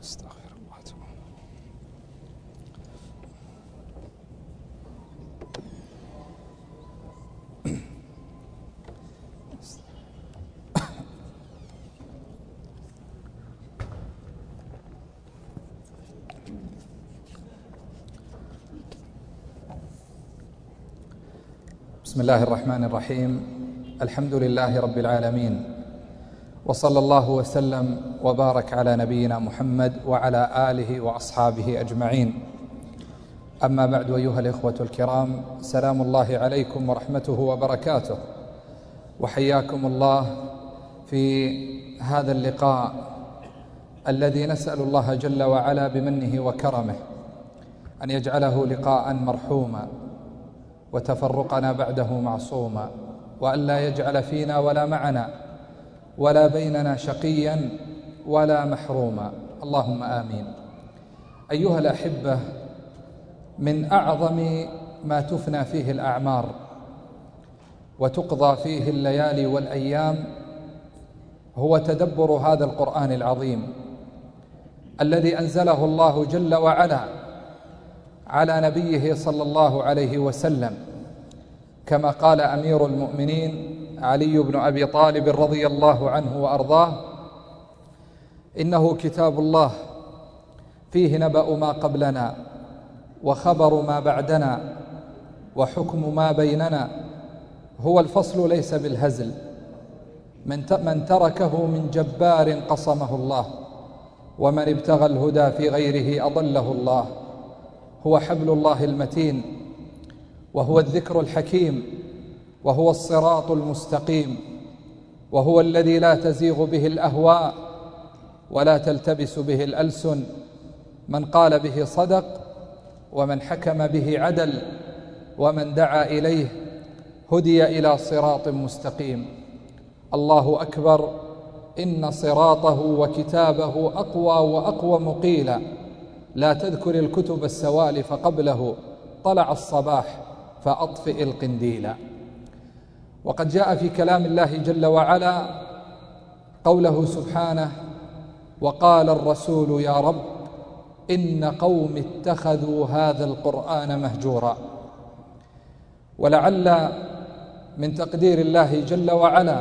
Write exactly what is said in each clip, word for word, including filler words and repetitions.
استغفر الله تعالى. بسم الله الرحمن الرحيم. الحمد لله رب العالمين، وصلى الله وسلم وبارك على نبينا محمد وعلى آله وأصحابه أجمعين. أما بعد، أيها الإخوة الكرام، سلام الله عليكم ورحمته وبركاته، وحياكم الله في هذا اللقاء الذي نسأل الله جل وعلا بمنه وكرمه أن يجعله لقاء مرحوما، وتفرقنا بعده معصوما، وأن لا يجعل فينا ولا معنا ولا بيننا شقيا ولا محروما، اللهم آمين. أيها الأحبة، من أعظم ما تفنى فيه الأعمار وتقضى فيه الليالي والأيام هو تدبر هذا القرآن العظيم الذي أنزله الله جل وعلا على نبيه صلى الله عليه وسلم، كما قال أمير المؤمنين علي بن أبي طالب رضي الله عنه وأرضاه: إنه كتاب الله فيه نبأ ما قبلنا وخبر ما بعدنا وحكم ما بيننا، هو الفصل ليس بالهزل، من تركه من جبار قصمه الله، ومن ابتغى الهدى في غيره أضله الله، هو حبل الله المتين، وهو الذكر الحكيم، وهو الصراط المستقيم، وهو الذي لا تزيغ به الأهواء ولا تلتبس به الألسن، من قال به صدق، ومن حكم به عدل، ومن دعا إليه هدي إلى صراط مستقيم. الله أكبر، إن صراطه وكتابه أقوى وأقوم قيلا، لا تذكر الكتب السوالف قبله، طلع الصباح فأطفئ القنديل. وقد جاء في كلام الله جل وعلا قوله سبحانه: وقال الرسول يا رب إن قوم اتخذوا هذا القرآن مهجورا. ولعل من تقدير الله جل وعلا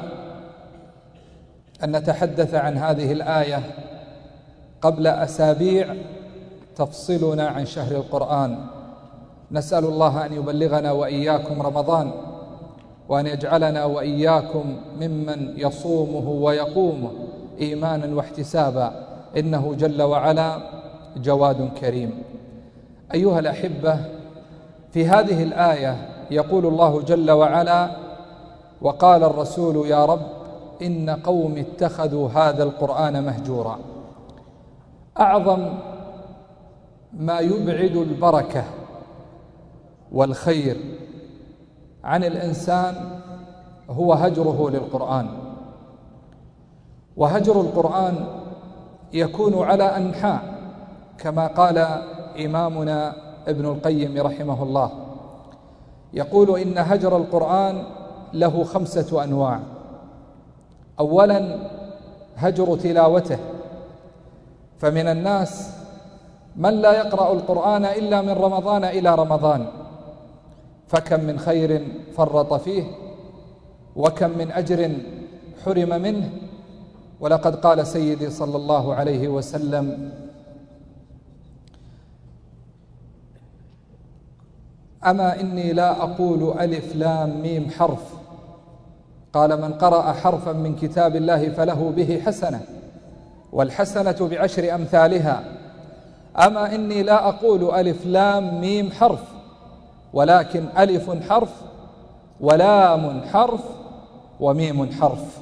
أن نتحدث عن هذه الآية قبل أسابيع تفصلنا عن شهر القرآن. نسأل الله أن يبلغنا وإياكم رمضان، وأن يجعلنا وإياكم ممن يصومه ويقومه إيمانا واحتسابا، إنه جل وعلا جواد كريم. أيها الأحبة، في هذه الآية يقول الله جل وعلا: وقال الرسول يا رب إن قوم اتخذوا هذا القرآن مهجورا. أعظم ما يبعد البركة والخير عن الإنسان هو هجره للقرآن، وهجر القرآن يكون على أنحاء، كما قال إمامنا ابن القيم رحمه الله، يقول إن هجر القرآن له خمسة أنواع. أولا هجر تلاوته، فمن الناس من لا يقرأ القرآن إلا من رمضان إلى رمضان، فكم من خير فرط فيه، وكم من أجر حرم منه. ولقد قال سيدي صلى الله عليه وسلم: أما إني لا أقول ألف لام ميم حرف، قال من قرأ حرفا من كتاب الله فله به حسنة، والحسنة بعشر أمثالها. أما إني لا أقول ألف لام ميم حرف، ولكن ألف حرف ولام حرف وميم حرف.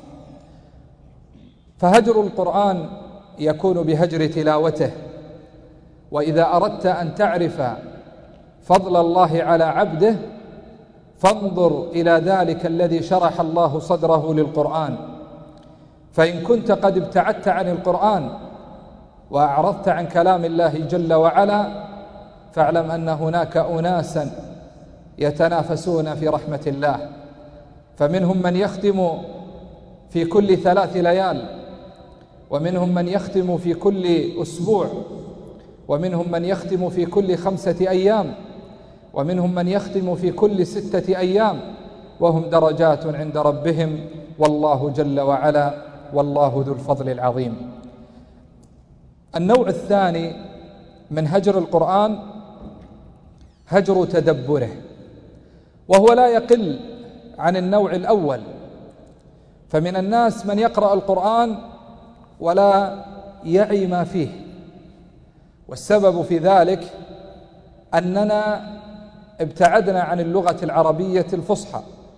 فهجر القرآن يكون بهجر تلاوته. وإذا أردت أن تعرف فضل الله على عبده فانظر إلى ذلك الذي شرح الله صدره للقرآن. فإن كنت قد ابتعدت عن القرآن وأعرضت عن كلام الله جل وعلا، فاعلم أن هناك أناسا يتنافسون في رحمة الله، فمنهم من يختم في كل ثلاث ليال، ومنهم من يختم في كل أسبوع، ومنهم من يختم في كل خمسة أيام، ومنهم من يختم في كل ستة أيام، وهم درجات عند ربهم والله جل وعلا والله ذو الفضل العظيم. النوع الثاني من هجر القرآن هجر تدبره، وهو لا يقل عن النوع الأول. فمن الناس من يقرأ القرآن ولا يعي ما فيه، والسبب في ذلك أننا ابتعدنا عن اللغة العربية الفصحى،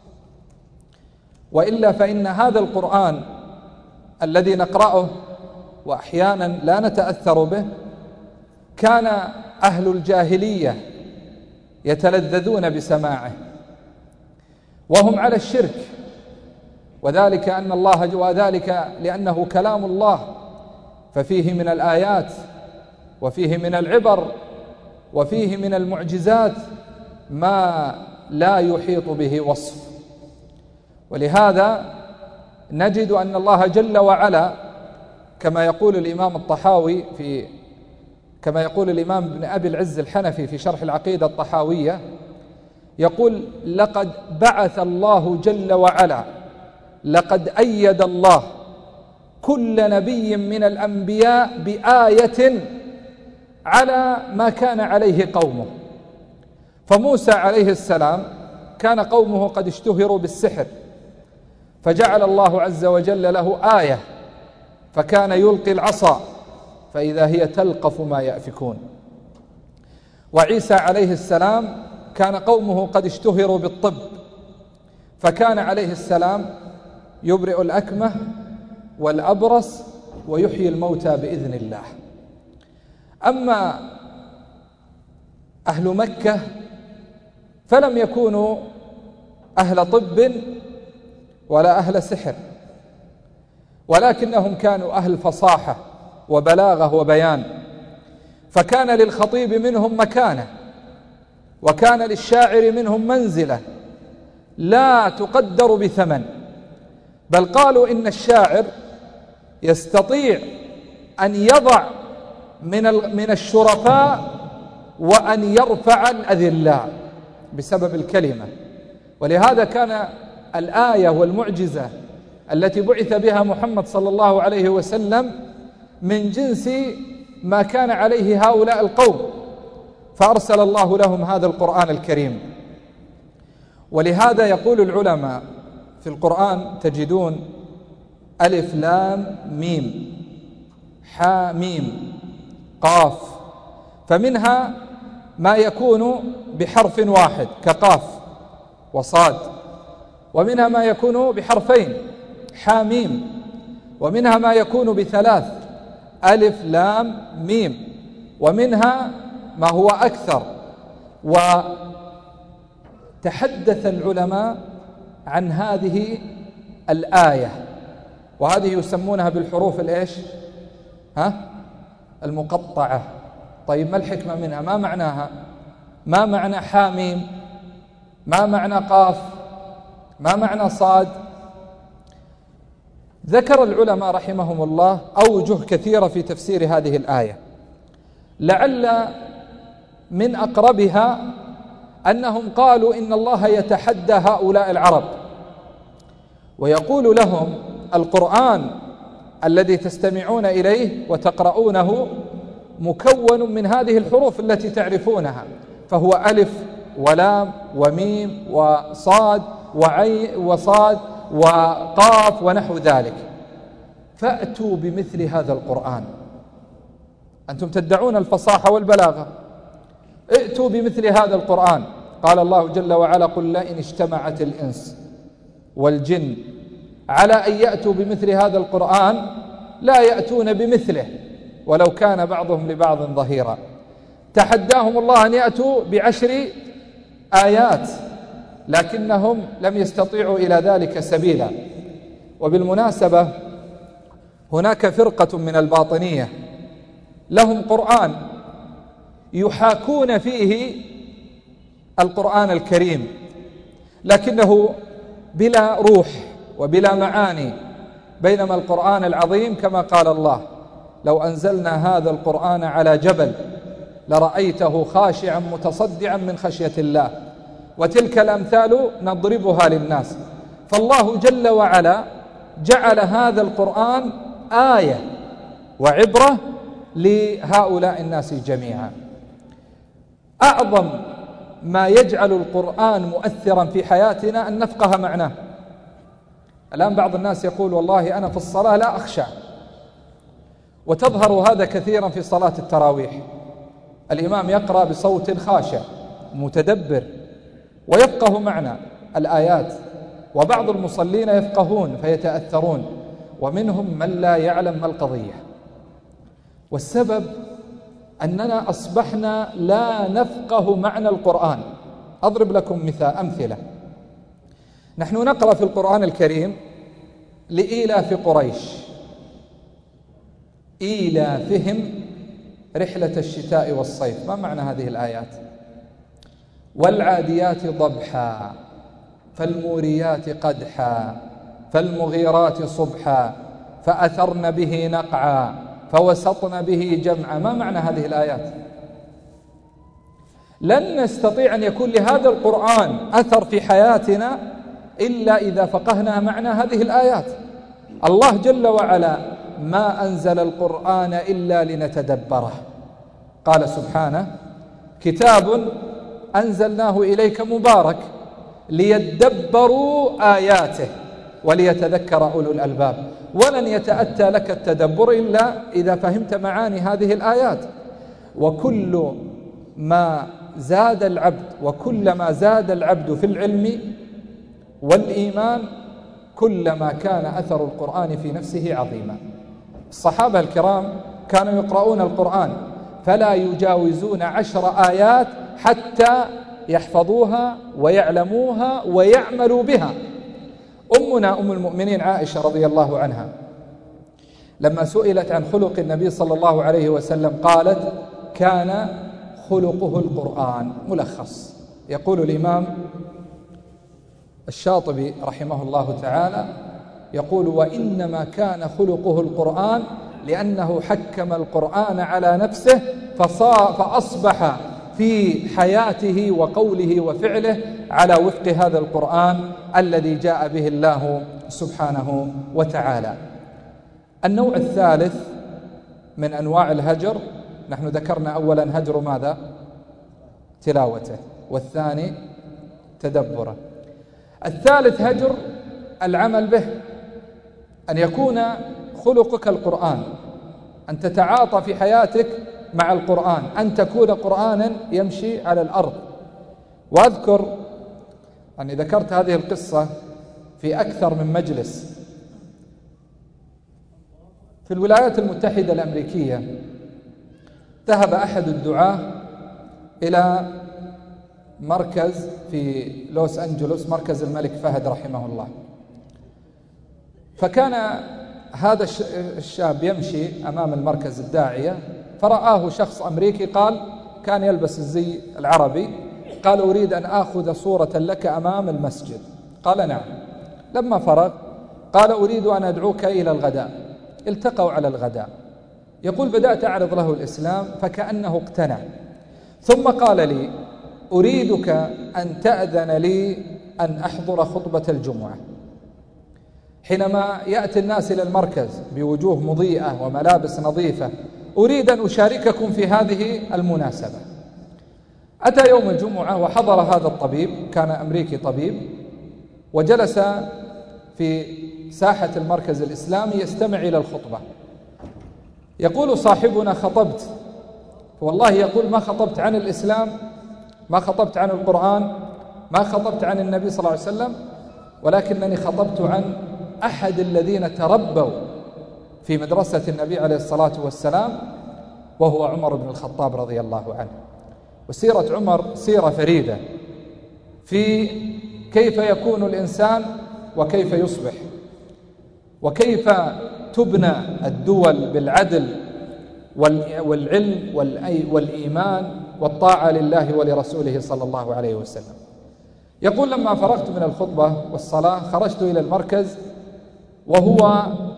وإلا فإن هذا القرآن الذي نقرأه وأحيانا لا نتأثر به كان أهل الجاهلية يتلذذون بسماعه وهم على الشرك، وذلك أن الله وذلك لأنه كلام الله، ففيه من الآيات وفيه من العبر وفيه من المعجزات ما لا يحيط به وصف. ولهذا نجد أن الله جل وعلا كما يقول الإمام الطحاوي في كما يقول الإمام ابن أبي العز الحنفي في شرح العقيدة الطحاوية، يقول: لقد بعث الله جل وعلا، لقد أيد الله كل نبي من الأنبياء بآية على ما كان عليه قومه. فموسى عليه السلام كان قومه قد اشتهروا بالسحر، فجعل الله عز وجل له آية، فكان يلقي العصا فإذا هي تلقف ما يأفكون. وعيسى عليه السلام كان قومه قد اشتهروا بالطب، فكان عليه السلام يبرئ الأكمه والأبرص ويحيي الموتى بإذن الله. أما أهل مكة فلم يكونوا أهل طب ولا أهل سحر، ولكنهم كانوا أهل فصاحة وبلاغة وبيان، فكان للخطيب منهم مكانة، وكان للشاعر منهم منزلة لا تقدر بثمن. بل قالوا إن الشاعر يستطيع أن يضع من من الشرفاء وأن يرفع الأذلاء بسبب الكلمة. ولهذا كان الآية والمعجزة التي بعث بها محمد صلى الله عليه وسلم من جنس ما كان عليه هؤلاء القوم، فأرسل الله لهم هذا القرآن الكريم. ولهذا يقول العلماء في القرآن تجدون ألف لام ميم حا ميم قاف، فمنها ما يكون بحرف واحد كقاف وصاد، ومنها ما يكون بحرفين حاميم، ومنها ما يكون بثلاث ألف لام ميم، ومنها ما هو أكثر. وتحدث العلماء عن هذه الآية، وهذه يسمونها بالحروف الإيش؟ ها؟ المقطعة. طيب ما الحكمة منها؟ ما معناها؟ ما معنى حاميم؟ ما معنى قاف؟ ما معنى صاد؟ ذكر العلماء رحمهم الله أوجه كثيرة في تفسير هذه الآية، لعل من أقربها أنهم قالوا إن الله يتحدى هؤلاء العرب ويقول لهم: القرآن الذي تستمعون إليه وتقرؤونه مكون من هذه الحروف التي تعرفونها، فهو ألف ولام وميم وصاد وعين وصاد وقاف ونحو ذلك، فأتوا بمثل هذا القرآن. أنتم تدعون الفصاحة والبلاغة، ائتوا بمثل هذا القرآن. قال الله جل وعلا: قل لئن اجتمعت الإنس والجن على أن يأتوا بمثل هذا القرآن لا يأتون بمثله ولو كان بعضهم لبعض ظهيرا. تحداهم الله أن يأتوا بعشر آيات، لكنهم لم يستطيعوا إلى ذلك سبيلا. وبالمناسبة هناك فرقة من الباطنية لهم قرآن يحاكون فيه القرآن الكريم، لكنه بلا روح وبلا معاني بينما القرآن العظيم كما قال الله: لو أنزلنا هذا القرآن على جبل لرأيته خاشعا متصدعا من خشية الله. وتلك الأمثال نضربها للناس. فالله جل وعلا جعل هذا القرآن آية وعبرة لهؤلاء الناس جميعا. أعظم ما يجعل القرآن مؤثرا في حياتنا أن نفقه معناه. الآن بعض الناس يقول: والله أنا في الصلاة لا أخشع، وتظهر هذا كثيرا في صلاة التراويح. الإمام يقرأ بصوت خاشع متدبر ويفقه معنى الآيات، وبعض المصلين يفقهون فيتأثرون، ومنهم من لا يعلم ما القضية. والسبب أننا أصبحنا لا نفقه معنى القرآن. أضرب لكم مثال أمثلة. نحن نقرأ في القرآن الكريم: لإيلاف قريش إيلافهم رحلة الشتاء والصيف. ما معنى هذه الآيات؟ والعاديات ضبحا فالموريات قدحا فالمغيرات صبحا فأثرن به نقعا فوسطن به جمعا. ما معنى هذه الآيات؟ لن نستطيع أن يكون لهذا القرآن أثر في حياتنا إلا إذا فقهنا معنى هذه الآيات. الله جل وعلا ما أنزل القرآن إلا لنتدبره. قال سبحانه: كتاب أنزلناه إليك مبارك ليدبروا آياته وليتذكر أولو الألباب. ولن يتأتى لك التدبر إلا إذا فهمت معاني هذه الآيات. وكل ما زاد العبد وكلما زاد العبد في العلم والإيمان كلما كان أثر القرآن في نفسه عظيما. الصحابة الكرام كانوا يقرؤون القرآن فلا يجاوزون عشر آيات حتى يحفظوها ويعلموها ويعملوا بها. أمنا أم المؤمنين عائشة رضي الله عنها لما سئلت عن خلق النبي صلى الله عليه وسلم قالت: كان خلقه القرآن. ملخص: يقول الإمام الشاطبي رحمه الله تعالى، يقول: وإنما كان خلقه القرآن لأنه حكم القرآن على نفسه فأصبح في حياته وقوله وفعله على وفق هذا القرآن الذي جاء به الله سبحانه وتعالى. النوع الثالث من أنواع الهجر، نحن ذكرنا أولا هجر ماذا؟ تلاوته، والثاني تدبره. الثالث هجر العمل به، أن يكون خلقك القرآن، أن تتعاطى في حياتك مع القرآن، أن تكون قرآنا يمشي على الأرض. وأذكر أني ذكرت هذه القصة في أكثر من مجلس. في الولايات المتحدة الأمريكية ذهب أحد الدعاة إلى مركز في لوس أنجلوس، مركز الملك فهد رحمه الله. فكان هذا الشاب يمشي أمام المركز الداعية، فرآه شخص أمريكي قال، كان يلبس الزي العربي، قال: أريد أن آخذ صورة لك أمام المسجد. قال: نعم. لما فرغ قال: أريد أن أدعوك إلى الغداء. التقوا على الغداء. يقول: بدأت أعرض له الإسلام فكأنه اقتنع، ثم قال لي: أريدك أن تأذن لي أن أحضر خطبة الجمعة. حينما يأتي الناس إلى المركز بوجوه مضيئة وملابس نظيفة، أريد أن أشارككم في هذه المناسبة. أتى يوم الجمعة وحضر هذا الطبيب، كان أمريكي طبيب، وجلس في ساحة المركز الإسلامي يستمع إلى الخطبة. يقول صاحبنا: خطبت. والله يقول: ما خطبت عن الإسلام، ما خطبت عن القرآن، ما خطبت عن النبي صلى الله عليه وسلم، ولكنني خطبت عن أحد الذين تربوا في مدرسة النبي عليه الصلاة والسلام، وهو عمر بن الخطاب رضي الله عنه. وسيرة عمر سيرة فريدة في كيف يكون الإنسان وكيف يصبح، وكيف تبنى الدول بالعدل والعلم والإيمان والطاعة لله ولرسوله صلى الله عليه وسلم. يقول: لما فرغت من الخطبة والصلاة خرجت إلى المركز، وهو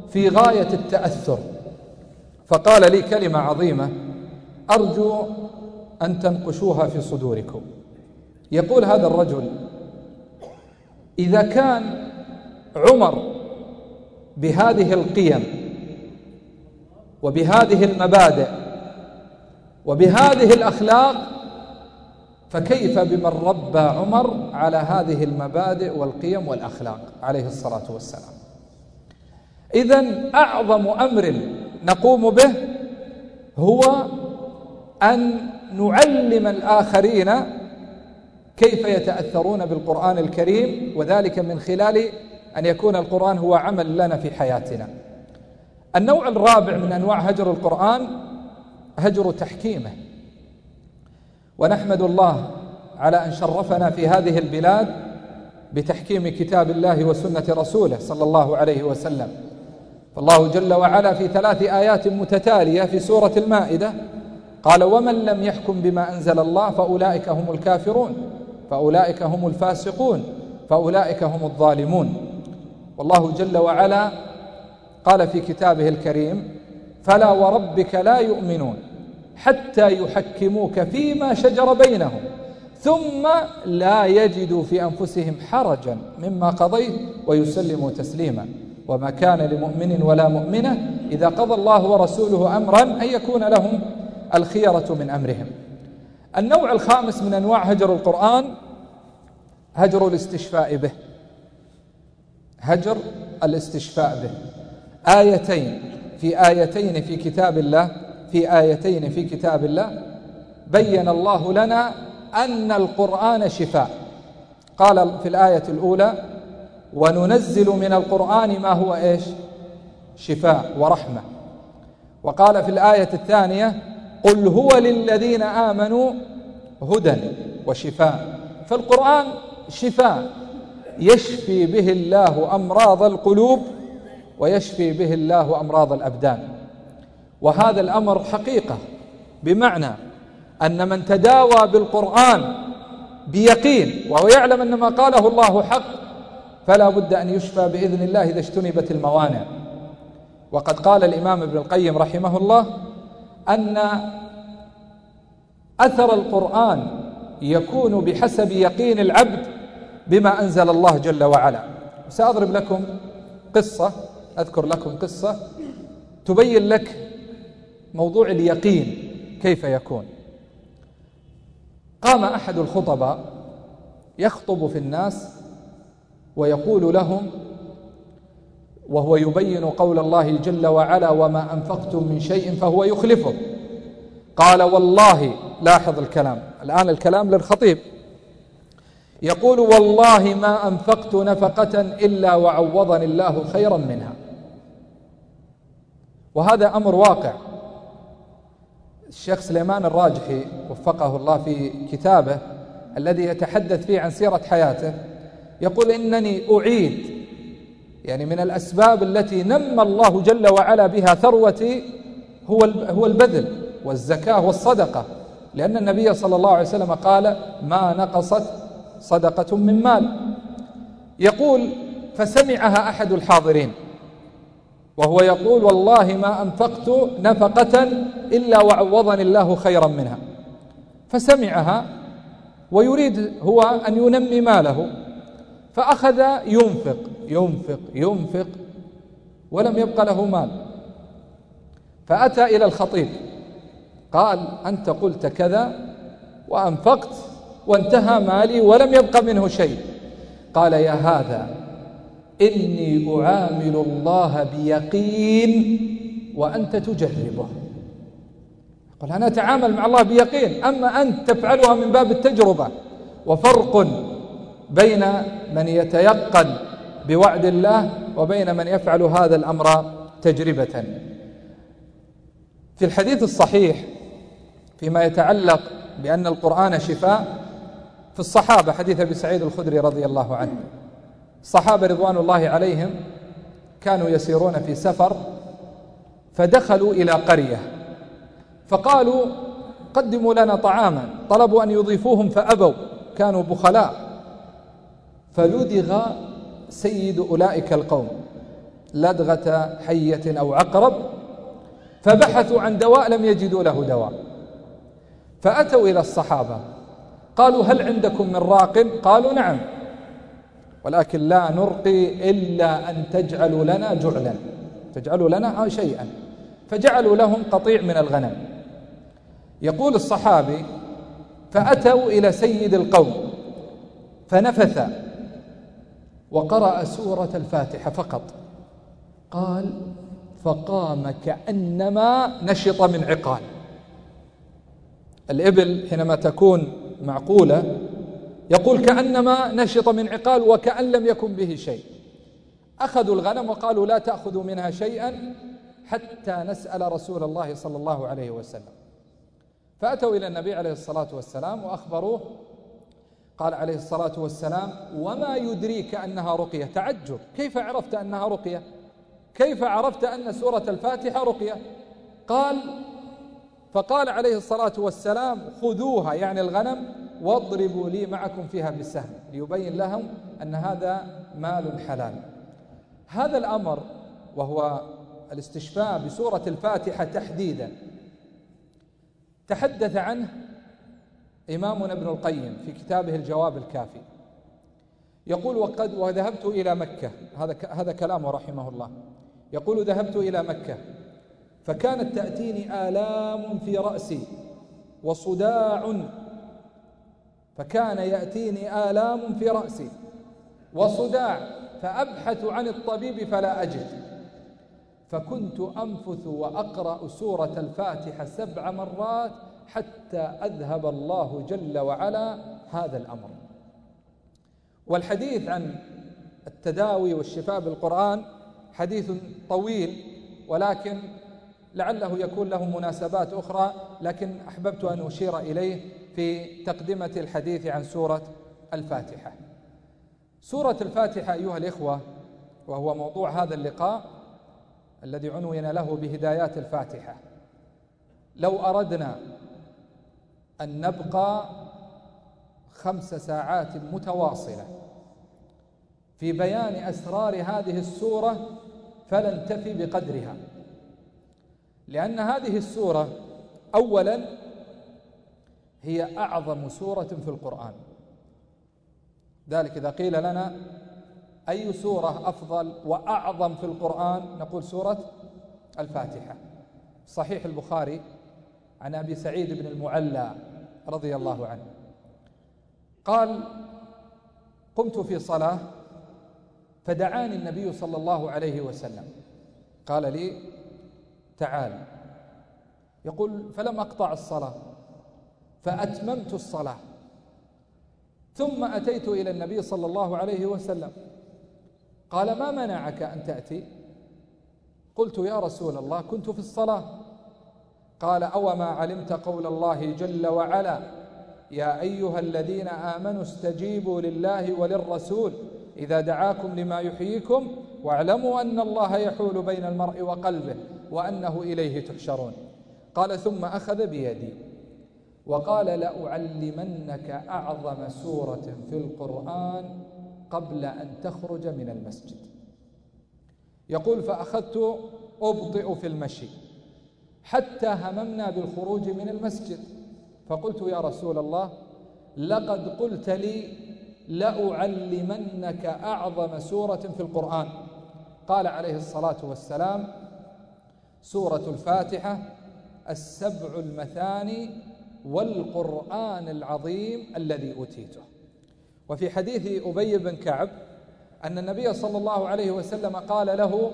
في غاية التأثر، فقال لي كلمة عظيمة أرجو أن تنقشوها في صدوركم. يقول هذا الرجل: إذا كان عمر بهذه القيم وبهذه المبادئ وبهذه الأخلاق، فكيف بمن ربى عمر على هذه المبادئ والقيم والأخلاق عليه الصلاة والسلام؟ إذن أعظم أمر نقوم به هو أن نعلم الآخرين كيف يتأثرون بالقرآن الكريم، وذلك من خلال أن يكون القرآن هو عمل لنا في حياتنا. النوع الرابع من أنواع هجر القرآن هجر تحكيمه، ونحمد الله على أن شرفنا في هذه البلاد بتحكيم كتاب الله وسنة رسوله صلى الله عليه وسلم. فالله جل وعلا في ثلاث آيات متتالية في سورة المائدة قال: ومن لم يحكم بما أنزل الله فأولئك هم الكافرون، فأولئك هم الفاسقون، فأولئك هم الظالمون. والله جل وعلا قال في كتابه الكريم: فلا وربك لا يؤمنون حتى يحكموك فيما شجر بينهم ثم لا يجدوا في أنفسهم حرجا مما قضيت ويسلموا تسليما وما كان لمؤمن ولا مؤمنة إذا قضى الله ورسوله أمرا أن يكون لهم الخيرة من أمرهم. النوع الخامس من أنواع هجر القرآن هجر الاستشفاء به، هجر الاستشفاء به. آيتين في آيتين في كتاب الله في آيتين في كتاب الله بين الله لنا أن القرآن شفاء. قال في الآية الأولى: وننزل من القرآن ما هو إيش؟ شفاء ورحمة. وقال في الآية الثانية: قل هو للذين آمنوا هدى وشفاء. فالقرآن شفاء يشفي به الله أمراض القلوب ويشفي به الله أمراض الأبدان. وهذا الأمر حقيقة، بمعنى أن من تداوى بالقرآن بيقين وهو يعلم أن ما قاله الله حق فلا بد أن يشفى بإذن الله إذا اجتنبت الموانع. وقد قال الإمام ابن القيم رحمه الله أن أثر القرآن يكون بحسب يقين العبد بما أنزل الله جل وعلا. سأضرب لكم قصة، أذكر لكم قصة تبين لك موضوع اليقين كيف يكون. قام أحد الخطباء يخطب في الناس ويقول لهم وهو يبين قول الله جل وعلا: وما أنفقتم من شيء فهو يخلفه. قال: والله، لاحظ الكلام الآن، الكلام للخطيب، يقول: والله ما أنفقت نفقة إلا وعوضني الله خيرا منها. وهذا أمر واقع. الشيخ سليمان الراجحي وفقه الله في كتابه الذي يتحدث فيه عن سيرة حياته يقول: إنني أعيد يعني من الأسباب التي نمى الله جل وعلا بها ثروتي هو هو البذل والزكاة والصدقة، لأن النبي صلى الله عليه وسلم قال: ما نقصت صدقة من مال. يقول: فسمعها أحد الحاضرين وهو يقول: والله ما أنفقت نفقة إلا وعوضني الله خيرا منها. فسمعها ويريد هو أن ينمي ماله، فأخذ ينفق ينفق ينفق ولم يبق له مال. فأتى إلى الخطيب قال: أنت قلت كذا وأنفقت وانتهى مالي ولم يبق منه شيء. قال: يا هذا إني أعامل الله بيقين وأنت تجربه. قال: أنا أتعامل مع الله بيقين، أما أنت تفعلها من باب التجربة. وفرق بين من يتيقن بوعد الله وبين من يفعل هذا الأمر تجربة. في الحديث الصحيح فيما يتعلق بأن القرآن شفاء في الصحابة، حديث أبي سعيد الخدري رضي الله عنه، الصحابة رضوان الله عليهم كانوا يسيرون في سفر فدخلوا إلى قرية فقالوا: قدموا لنا طعاما. طلبوا أن يضيفوهم فأبوا، كانوا بخلاء. فلدغ سيد أولئك القوم لدغة حية أو عقرب، فبحثوا عن دواء لم يجدوا له دواء، فأتوا إلى الصحابة قالوا هل عندكم من راق؟ قالوا نعم، ولكن لا نرقي إلا أن تجعلوا لنا جعلا، تجعلوا لنا شيئا، فجعلوا لهم قطيع من الغنم. يقول الصحابي فأتوا إلى سيد القوم فنفث وقرأ سورة الفاتحة فقط، قال فقام كأنما نشط من عقال. الإبل حينما تكون معقولة يقول كأنما نشط من عقال وكأن لم يكن به شيء. أخذوا الغنم وقالوا لا تأخذوا منها شيئا حتى نسأل رسول الله صلى الله عليه وسلم. فأتوا إلى النبي عليه الصلاة والسلام وأخبروه، قال عليه الصلاة والسلام وما يدريك أنها رقية؟ تعجب، كيف عرفت أنها رقية؟ كيف عرفت أن سورة الفاتحة رقية؟ قال فقال عليه الصلاة والسلام خذوها يعني الغنم واضربوا لي معكم فيها بالسهم، ليبين لهم أن هذا مال حلال. هذا الأمر وهو الاستشفاء بسورة الفاتحة تحديدا تحدث عنه إمامنا ابن القيم في كتابه الجواب الكافي، يقول وقد وذهبت إلى مكة، هذا هذا كلامه رحمه الله، يقول ذهبت إلى مكة فكانت تأتيني آلام في رأسي وصداع، فكان يأتيني آلام في رأسي وصداع فأبحث عن الطبيب فلا أجد، فكنت أنفث وأقرأ سورة الفاتحة سبع مرات حتى أذهب الله جل وعلا هذا الأمر. والحديث عن التداوي والشفاء بالقرآن حديث طويل، ولكن لعله يكون له مناسبات أخرى، لكن أحببت أن أشير إليه في تقدمة الحديث عن سورة الفاتحة. سورة الفاتحة أيها الإخوة، وهو موضوع هذا اللقاء الذي عنون له بهدايات الفاتحة، لو أردنا أن نبقى خمس ساعات متواصلة في بيان أسرار هذه السورة فلن تفي بقدرها، لأن هذه السورة أولا هي أعظم سورة في القرآن، ذلك إذا قيل لنا أي سورة أفضل وأعظم في القرآن نقول سورة الفاتحة. صحيح البخاري عن أبي سعيد بن المعلى رضي الله عنه قال قمت في صلاة فدعاني النبي صلى الله عليه وسلم، قال لي تعال، يقول فلم أقطع الصلاة فأتممت الصلاة، ثم أتيت إلى النبي صلى الله عليه وسلم قال ما منعك أن تأتي؟ قلت يا رسول الله كنت في الصلاة. قال أوما علمت قول الله جل وعلا يا أيها الذين آمنوا استجيبوا لله وللرسول إذا دعاكم لما يحييكم واعلموا أن الله يحول بين المرء وقلبه وأنه إليه تحشرون. قال ثم أخذ بيدي وقال لأعلمنك أعظم سورة في القرآن قبل أن تخرج من المسجد. يقول فأخذت أبطئ في المشي حتى هممنا بالخروج من المسجد، فقلت يا رسول الله لقد قلت لي لأعلمنك أعظم سورة في القرآن. قال عليه الصلاة والسلام سورة الفاتحة السبع المثاني والقرآن العظيم الذي أوتيته. وفي حديث أبي بن كعب أن النبي صلى الله عليه وسلم قال له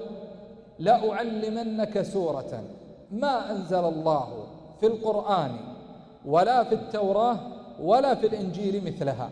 لأعلمنك سورة ما أنزل الله في القرآن ولا في التوراة ولا في الإنجيل مثلها.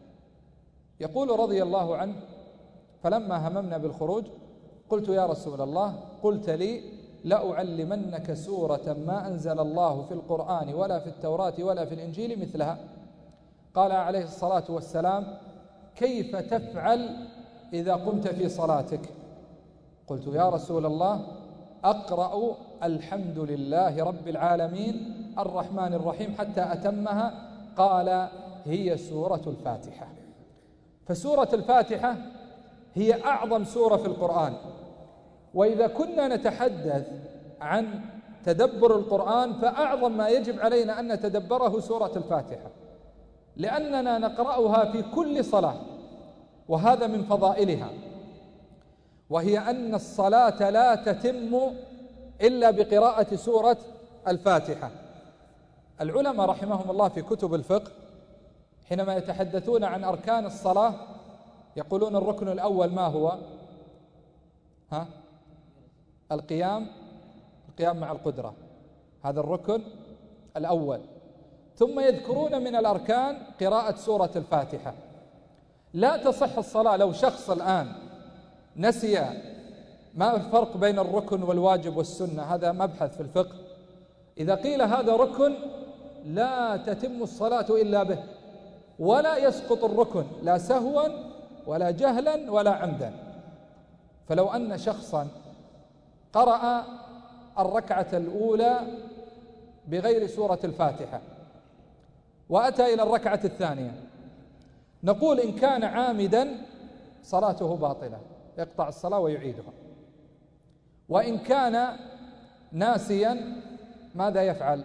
يقول رضي الله عنه فلما هممنا بالخروج قلت يا رسول الله قلت لي لأعلمنك سورة ما أنزل الله في القرآن ولا في التوراة ولا في الإنجيل مثلها. قال عليه الصلاة والسلام كيف تفعل إذا قمت في صلاتك؟ قلت يا رسول الله أقرأ الحمد لله رب العالمين الرحمن الرحيم حتى أتمها. قال هي سورة الفاتحة. فسورة الفاتحة هي أعظم سورة في القرآن، وإذا كنا نتحدث عن تدبر القرآن فأعظم ما يجب علينا أن نتدبره سورة الفاتحة، لأننا نقرأها في كل صلاة، وهذا من فضائلها، وهي أن الصلاة لا تتم إلا بقراءة سورة الفاتحة. العلماء رحمهم الله في كتب الفقه حينما يتحدثون عن أركان الصلاة يقولون الركن الأول ما هو؟ ها؟ القيام القيام مع القدرة، هذا الركن الأول. ثم يذكرون من الأركان قراءة سورة الفاتحة. لا تصح الصلاة لو شخص الآن نسي ما الفرق بين الركن والواجب والسنة، هذا مبحث في الفقه. إذا قيل هذا ركن لا تتم الصلاة إلا به، ولا يسقط الركن لا سهوا ولا جهلا ولا عمدا. فلو أن شخصا قرأ الركعة الأولى بغير سورة الفاتحة وأتى إلى الركعة الثانية، نقول إن كان عامدا صلاته باطلة، يقطع الصلاة ويعيدها. وإن كان ناسيا ماذا يفعل؟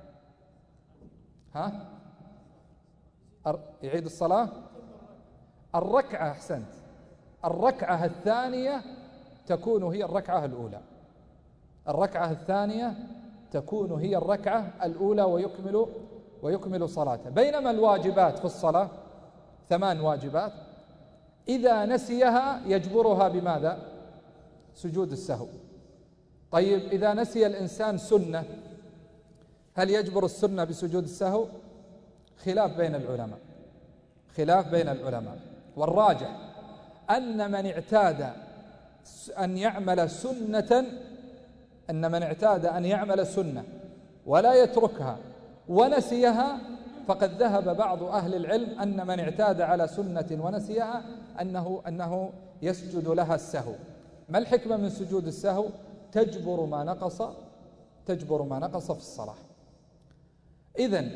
ها؟ يعيد الصلاة. الركعة أحسنت، الركعة الثانية تكون هي الركعة الأولى، الركعة الثانية تكون هي الركعة الأولى ويكمل ويكمل صلاته. بينما الواجبات في الصلاة ثمان واجبات إذا نسيها يجبرها بماذا؟ سجود السهو. طيب إذا نسي الإنسان سنة هل يجبر السنة بسجود السهو؟ خلاف بين العلماء، خلاف بين العلماء، والراجح أن من اعتاد أن يعمل سنة أن من اعتاد أن يعمل سنة ولا يتركها ونسيها فقد ذهب بعض أهل العلم أن من اعتاد على سنة ونسيها أنه, أنه يسجد لها السهو. ما الحكمة من سجود السهو؟ تجبر ما نقص تجبر ما نقص في الصلاة. إذن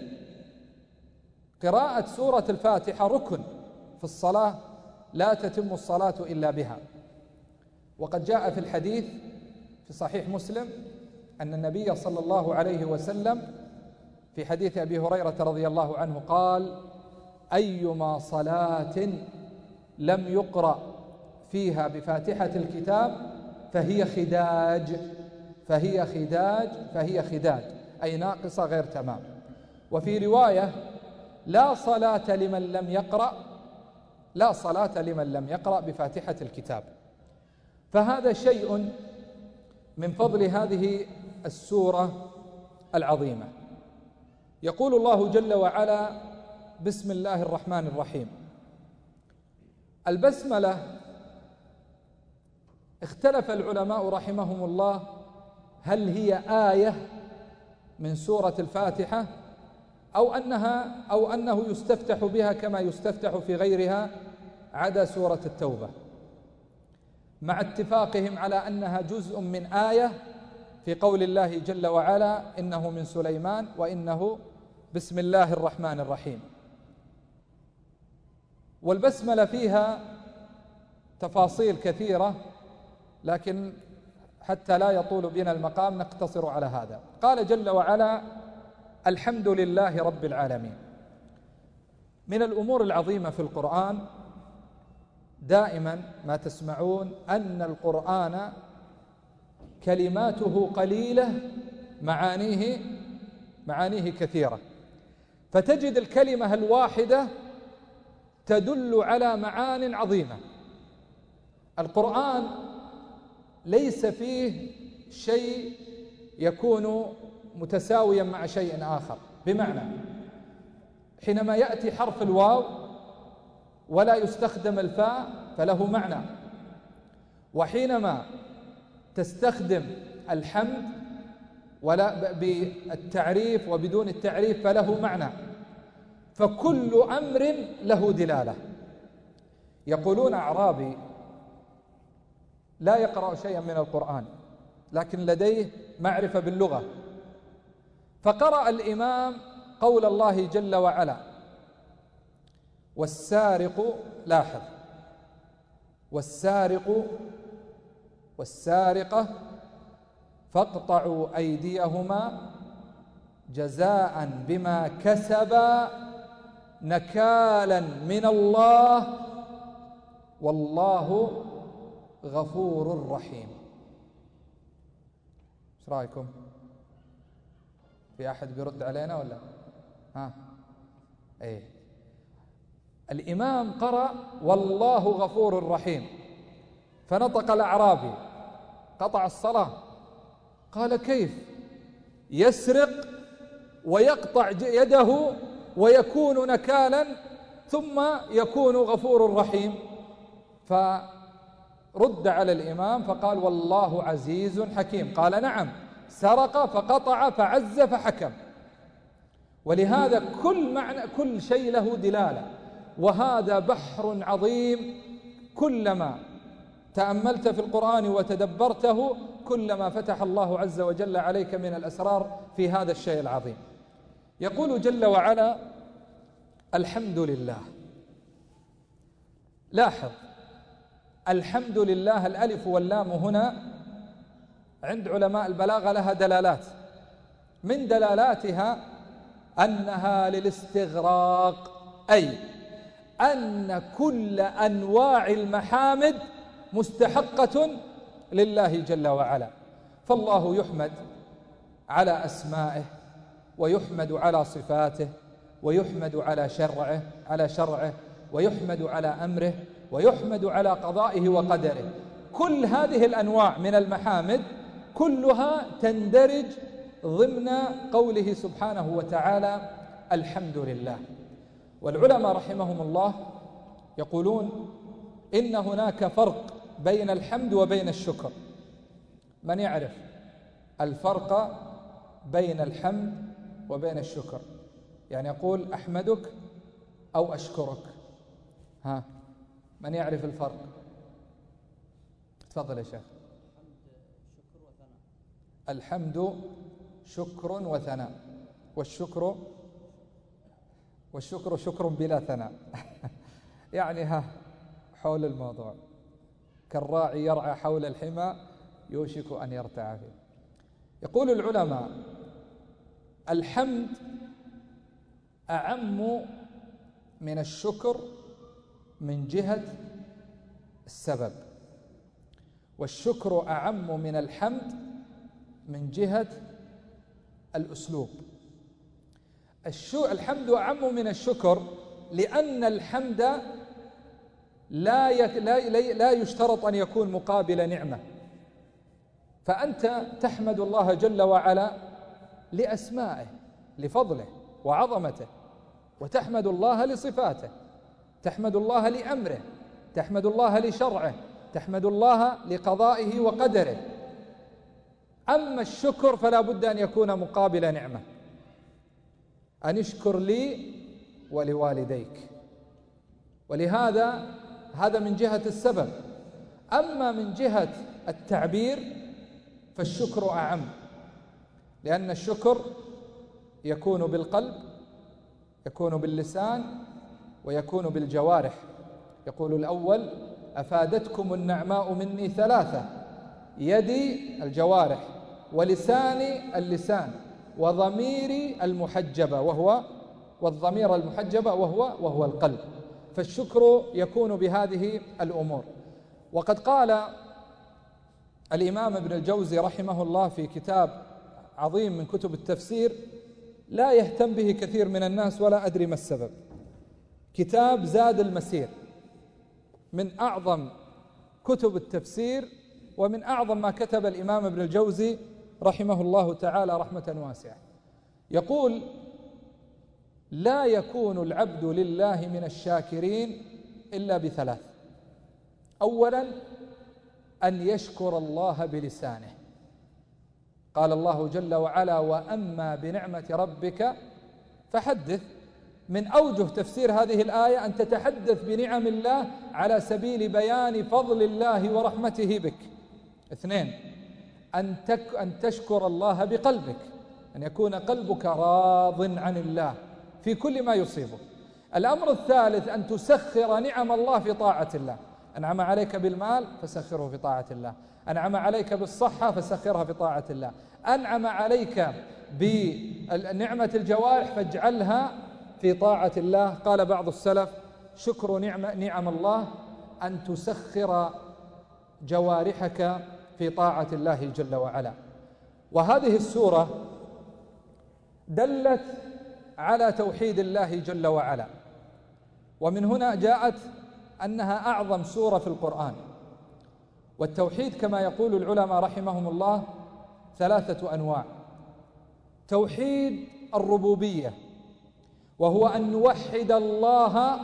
قراءة سورة الفاتحة ركن في الصلاة، لا تتم الصلاة إلا بها. وقد جاء في الحديث في صحيح مسلم أن النبي صلى الله عليه وسلم في حديث أبي هريرة رضي الله عنه قال: أيما صلاة لم يقرأ فيها بفاتحة الكتاب فهي خداج فهي خداج فهي خداج أي ناقصة غير تمام. وفي رواية: لا صلاة لمن لم يقرأ لا صلاة لمن لم يقرأ بفاتحة الكتاب. فهذا شيء من فضل هذه السورة العظيمة. يقول الله جل وعلا: بسم الله الرحمن الرحيم. البسملة اختلف العلماء رحمهم الله هل هي آية من سورة الفاتحة أو أنها أو أنه يستفتح بها كما يستفتح في غيرها عدا سورة التوبة، مع اتفاقهم على أنها جزء من آية في قول الله جل وعلا: إنه من سليمان وإنه بسم الله الرحمن الرحيم. والبسملة فيها تفاصيل كثيرة، لكن حتى لا يطول بنا المقام نقتصر على هذا. قال جل وعلا: الحمد لله رب العالمين. من الأمور العظيمة في القرآن دائما ما تسمعون أن القرآن كلماته قليلة معانيه معانيه كثيرة، فتجد الكلمة الواحدة تدل على معان عظيمة. القرآن ليس فيه شيء يكون متساويا مع شيء آخر، بمعنى حينما يأتي حرف الواو ولا يستخدم الفاء فله معنى، وحينما تستخدم الحمد ولا بالتعريف وبدون التعريف فله معنى. فكل أمر له دلالة. يقولون أعرابي لا يقرأ شيئا من القرآن لكن لديه معرفة باللغة، فقرأ الإمام قول الله جل وعلا: والسارق، لاحظ، والسارق والسارقة فاقطعوا أيديهما جزاء بما كسبا نكالا من الله والله غفور رحيم. ايش رايكم؟ في احد بيرد علينا ولا ها؟ ايه الامام قرأ والله غفور رحيم، فنطق الاعرابي قطع الصلاة، قال كيف يسرق ويقطع يده ويكون نكالا ثم يكون غفور رحيم؟ فرد على الإمام فقال والله عزيز حكيم. قال نعم، سرق فقطع فعز فحكم. ولهذا كل معنى كل شيء له دلالة، وهذا بحر عظيم، كلما تأملت في القرآن وتدبرته كلما فتح الله عز وجل عليك من الأسرار في هذا الشيء العظيم. يقول جل وعلا الحمد لله. لاحظ الحمد لله، الألف واللام هنا عند علماء البلاغة لها دلالات، من دلالاتها أنها للاستغراق، أي أن كل أنواع المحامد مستحقة لله جل وعلا. فالله يحمد على أسمائه، ويحمد على صفاته، ويحمد على شرعه على شرعه ويحمد على أمره، ويحمد على قضائه وقدره. كل هذه الأنواع من المحامد كلها تندرج ضمن قوله سبحانه وتعالى الحمد لله. والعلماء رحمهم الله يقولون إن هناك فرق بين الحمد وبين الشكر. من يعرف الفرق بين الحمد وبين الشكر؟ يعني يقول أحمدك أو أشكرك، ها من يعرف الفرق؟ تفضل يا شيخ. الحمد شكر وثناء، والشكر والشكر شكر بلا ثناء. يعني ها حول الموضوع كالراعي يرعى حول الحمى يوشك أن يرتع فيه. يقول العلماء الحمد أعم من الشكر من جهة السبب، والشكر أعم من الحمد من جهة الأسلوب. الحمد أعم من الشكر لأن الحمد لا لا يشترط أن يكون مقابل نعمة، فأنت تحمد الله جل وعلا لأسمائه لفضله وعظمته، وتحمد الله لصفاته، تحمد الله لأمره، تحمد الله لشرعه، تحمد الله لقضائه وقدره. أما الشكر فلا بد أن يكون مقابل نعمة، أن اشكر لي ولوالديك. ولهذا هذا من جهة السبب. أما من جهة التعبير فالشكر أعم، لأن الشكر يكون بالقلب، يكون باللسان، ويكون بالجوارح. يقول الأول أفادتكم النعماء مني ثلاثة: يدي الجوارح، ولساني اللسان، وضميري المحجبة وهو والضمير المحجبة وهو وهو القلب. فالشكر يكون بهذه الأمور. وقد قال الإمام ابن الجوزي رحمه الله في كتاب عظيم من كتب التفسير لا يهتم به كثير من الناس ولا أدري ما السبب، كتاب زاد المسير، من أعظم كتب التفسير ومن أعظم ما كتب الإمام ابن الجوزي رحمه الله تعالى رحمة واسعة. يقول لا يكون العبد لله من الشاكرين إلا بثلاث: أولا أن يشكر الله بلسانه. قال الله جل وعلا وأما بنعمة ربك فحدث. من أوجه تفسير هذه الآية أن تتحدث بنعم الله على سبيل بيان فضل الله ورحمته بك. اثنين أن, تك أن تشكر الله بقلبك، أن يكون قلبك راض عن الله في كل ما يصيبه. الأمر الثالث أن تسخر نعم الله في طاعة الله. أنعم عليك بالمال فسخره في طاعة الله، أنعم عليك بالصحة فسخرها في طاعة الله، أنعم عليك بنعمة الجوارح فاجعلها في طاعة الله. قال بعض السلف: شكر نعم, نعم الله أن تسخر جوارحك في طاعة الله جل وعلا. وهذه السورة دلت على توحيد الله جل وعلا، ومن هنا جاءت أنها أعظم سورة في القرآن. والتوحيد كما يقول العلماء رحمهم الله ثلاثة أنواع: توحيد الربوبية، وهو أن نوحد الله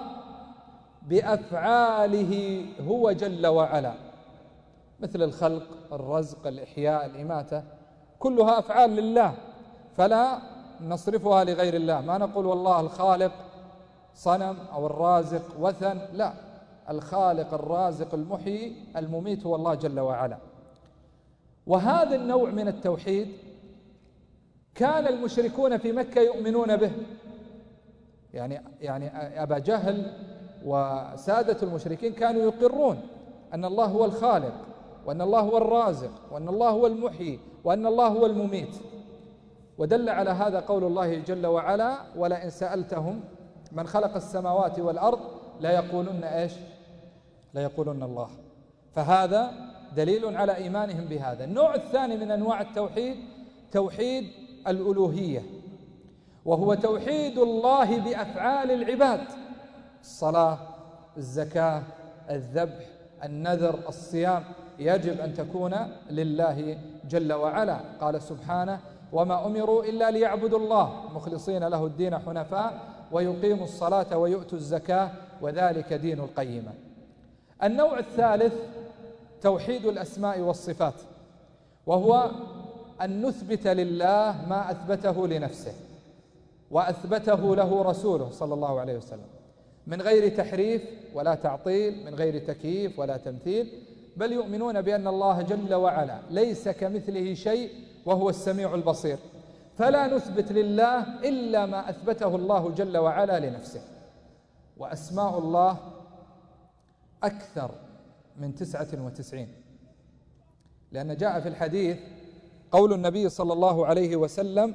بأفعاله هو جل وعلا، مثل الخلق، الرزق، الإحياء، الإماتة، كلها أفعال لله، فلا نصرفها لغير الله. ما نقول والله الخالق صنم أو الرازق وثن، لا، الخالق الرازق المحيي المميت هو الله جل وعلا. وهذا النوع من التوحيد كان المشركون في مكة يؤمنون به، يعني يعني أبا جهل وسادة المشركين كانوا يقرون أن الله هو الخالق، وأن الله هو الرازق، وأن الله هو المحيي، وأن الله هو المميت. ودل على هذا قول الله جل وعلا: ولئن سألتهم من خلق السماوات والأرض لا يقولون إيش؟ لا يقولون الله. فهذا دليل على إيمانهم بهذا. النوع الثاني من أنواع التوحيد توحيد الألوهية، وهو توحيد الله بأفعال العباد: الصلاة، الزكاة، الذبح، النذر، الصيام، يجب أن تكون لله جل وعلا. قال سبحانه: وما أمروا إلا ليعبدوا الله مخلصين له الدين حنفاء ويقيموا الصلاة ويؤتوا الزكاة وذلك دين القيمة. النوع الثالث توحيد الأسماء والصفات، وهو أن نثبت لله ما أثبته لنفسه وأثبته له رسوله صلى الله عليه وسلم، من غير تحريف ولا تعطيل، من غير تكييف ولا تمثيل، بل يؤمنون بأن الله جل وعلا ليس كمثله شيء وهو السميع البصير، فلا نثبت لله إلا ما أثبته الله جل وعلا لنفسه. وأسماء الله أكثر من تسعة وتسعين، لأن جاء في الحديث قول النبي صلى الله عليه وسلم: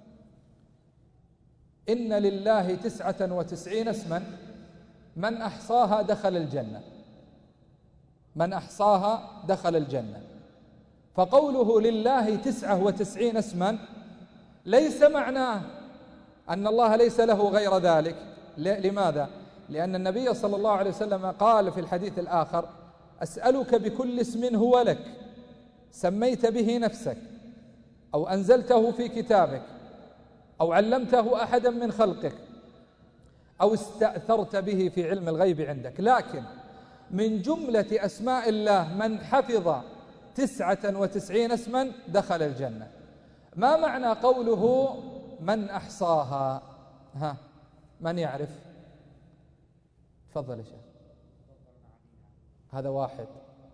إن لله تسعة وتسعين اسما من أحصاها دخل الجنة، من أحصاها دخل الجنة. فقوله لله تسعة وتسعين اسما ليس معناه أن الله ليس له غير ذلك. لماذا؟ لأن النبي صلى الله عليه وسلم قال في الحديث الآخر: أسألك بكل اسم هو لك سميت به نفسك أو أنزلته في كتابك أو علمته أحدا من خلقك أو استأثرت به في علم الغيب عندك. لكن من جملة أسماء الله من حفظ تسعة وتسعين اسما دخل الجنة. ما معنى قوله من أحصاها؟ ها، من يعرف؟ تفضل يا شيخ. هذا واحد.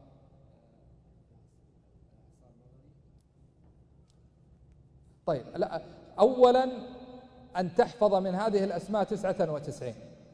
طيب، لا، أولا أن تحفظ من هذه الأسماء تسعة وتسعين.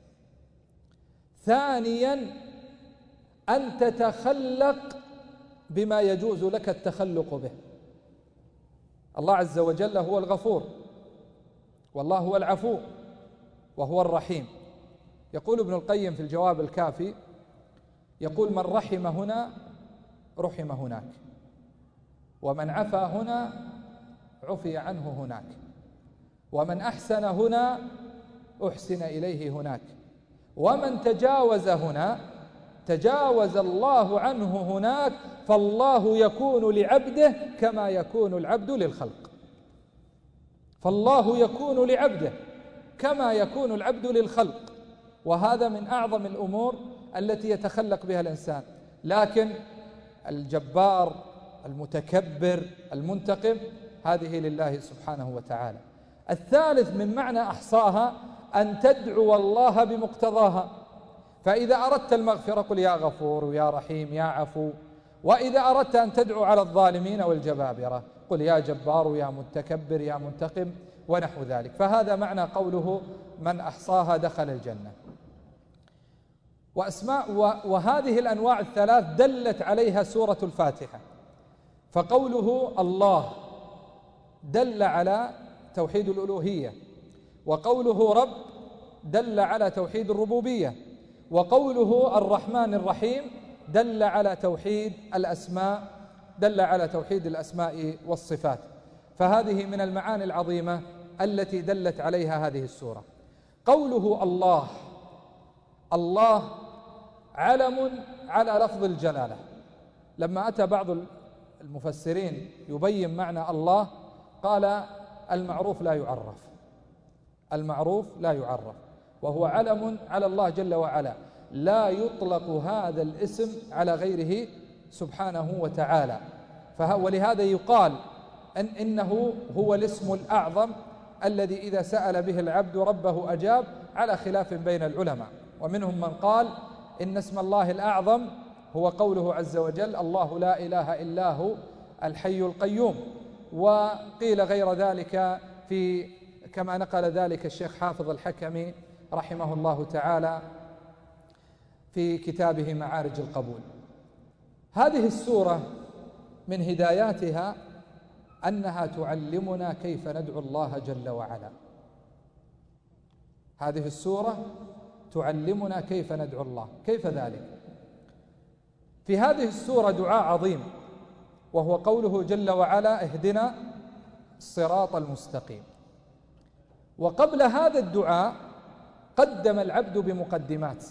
ثانيا أن تتخلق بما يجوز لك التخلق به. الله عز وجل هو الغفور، والله هو العفو، وهو الرحيم. يقول ابن القيم في الجواب الكافي، يقول: من رحم هنا رحم هناك، ومن عفا هنا عفي عنه هناك، ومن أحسن هنا أحسن إليه هناك، ومن تجاوز هنا تجاوز الله عنه هناك. فالله يكون لعبده كما يكون العبد للخلق، فالله يكون لعبده كما يكون العبد للخلق. وهذا من أعظم الأمور التي يتخلق بها الإنسان. لكن الجبار المتكبر المنتقم هذه لله سبحانه وتعالى. الثالث من معنى أحصاها أن تدعو الله بمقتضاها. فإذا أردت المغفرة قل يا غفور يا رحيم يا عفو، وإذا أردت أن تدعو على الظالمين والجبابرة قل يا جبار يا متكبر يا منتقم ونحو ذلك. فهذا معنى قوله من أحصاها دخل الجنة. وأسماء وهذه الأنواع الثلاث دلت عليها سورة الفاتحة. فقوله الله دل على توحيد الألوهية، وقوله رب دل على توحيد الربوبية، وقوله الرحمن الرحيم دل على توحيد الأسماء دل على توحيد الأسماء والصفات. فهذه من المعاني العظيمة التي دلت عليها هذه السورة. قوله الله، الله علم على لفظ الجلالة. لما أتى بعض المفسرين يبين معنى الله قال المعروف لا يعرف، المعروف لا يعرف، وهو علم على الله جل وعلا، لا يطلق هذا الاسم على غيره سبحانه وتعالى. ولهذا يقال أن إنه هو الاسم الأعظم الذي إذا سأل به العبد ربه أجاب، على خلاف بين العلماء. ومنهم من قال إن اسم الله الأعظم هو قوله عز وجل الله لا إله إلا هو الحي القيوم، وقيل غير ذلك في كما نقل ذلك الشيخ حافظ الحكمي رحمه الله تعالى في كتابه معارج القبول. هذه السورة من هداياتها أنها تعلمنا كيف ندعو الله جل وعلا. هذه السورة تعلمنا كيف ندعو الله. كيف ذلك؟ في هذه السورة دعاء عظيم، وهو قوله جل وعلا اهدنا الصراط المستقيم. وقبل هذا الدعاء قدم العبد بمقدمات.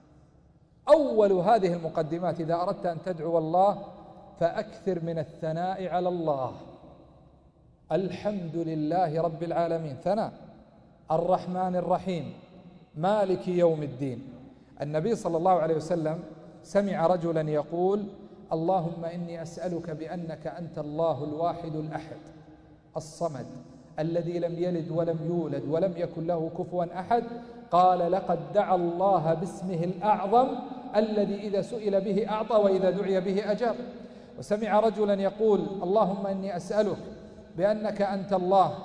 أول هذه المقدمات إذا أردت أن تدعو الله فأكثر من الثناء على الله. الحمد لله رب العالمين ثناء، الرحمن الرحيم مالك يوم الدين. النبي صلى الله عليه وسلم سمع رجلا يقول اللهم إني أسألك بأنك أنت الله الواحد الأحد الصمد الذي لم يلد ولم يولد ولم يكن له كفوا أحد. قال لقد دعا الله باسمه الأعظم الذي إذا سئل به أعطى وإذا دعي به أجاب. وسمع رجلا يقول اللهم إني أسألك بأنك أنت الله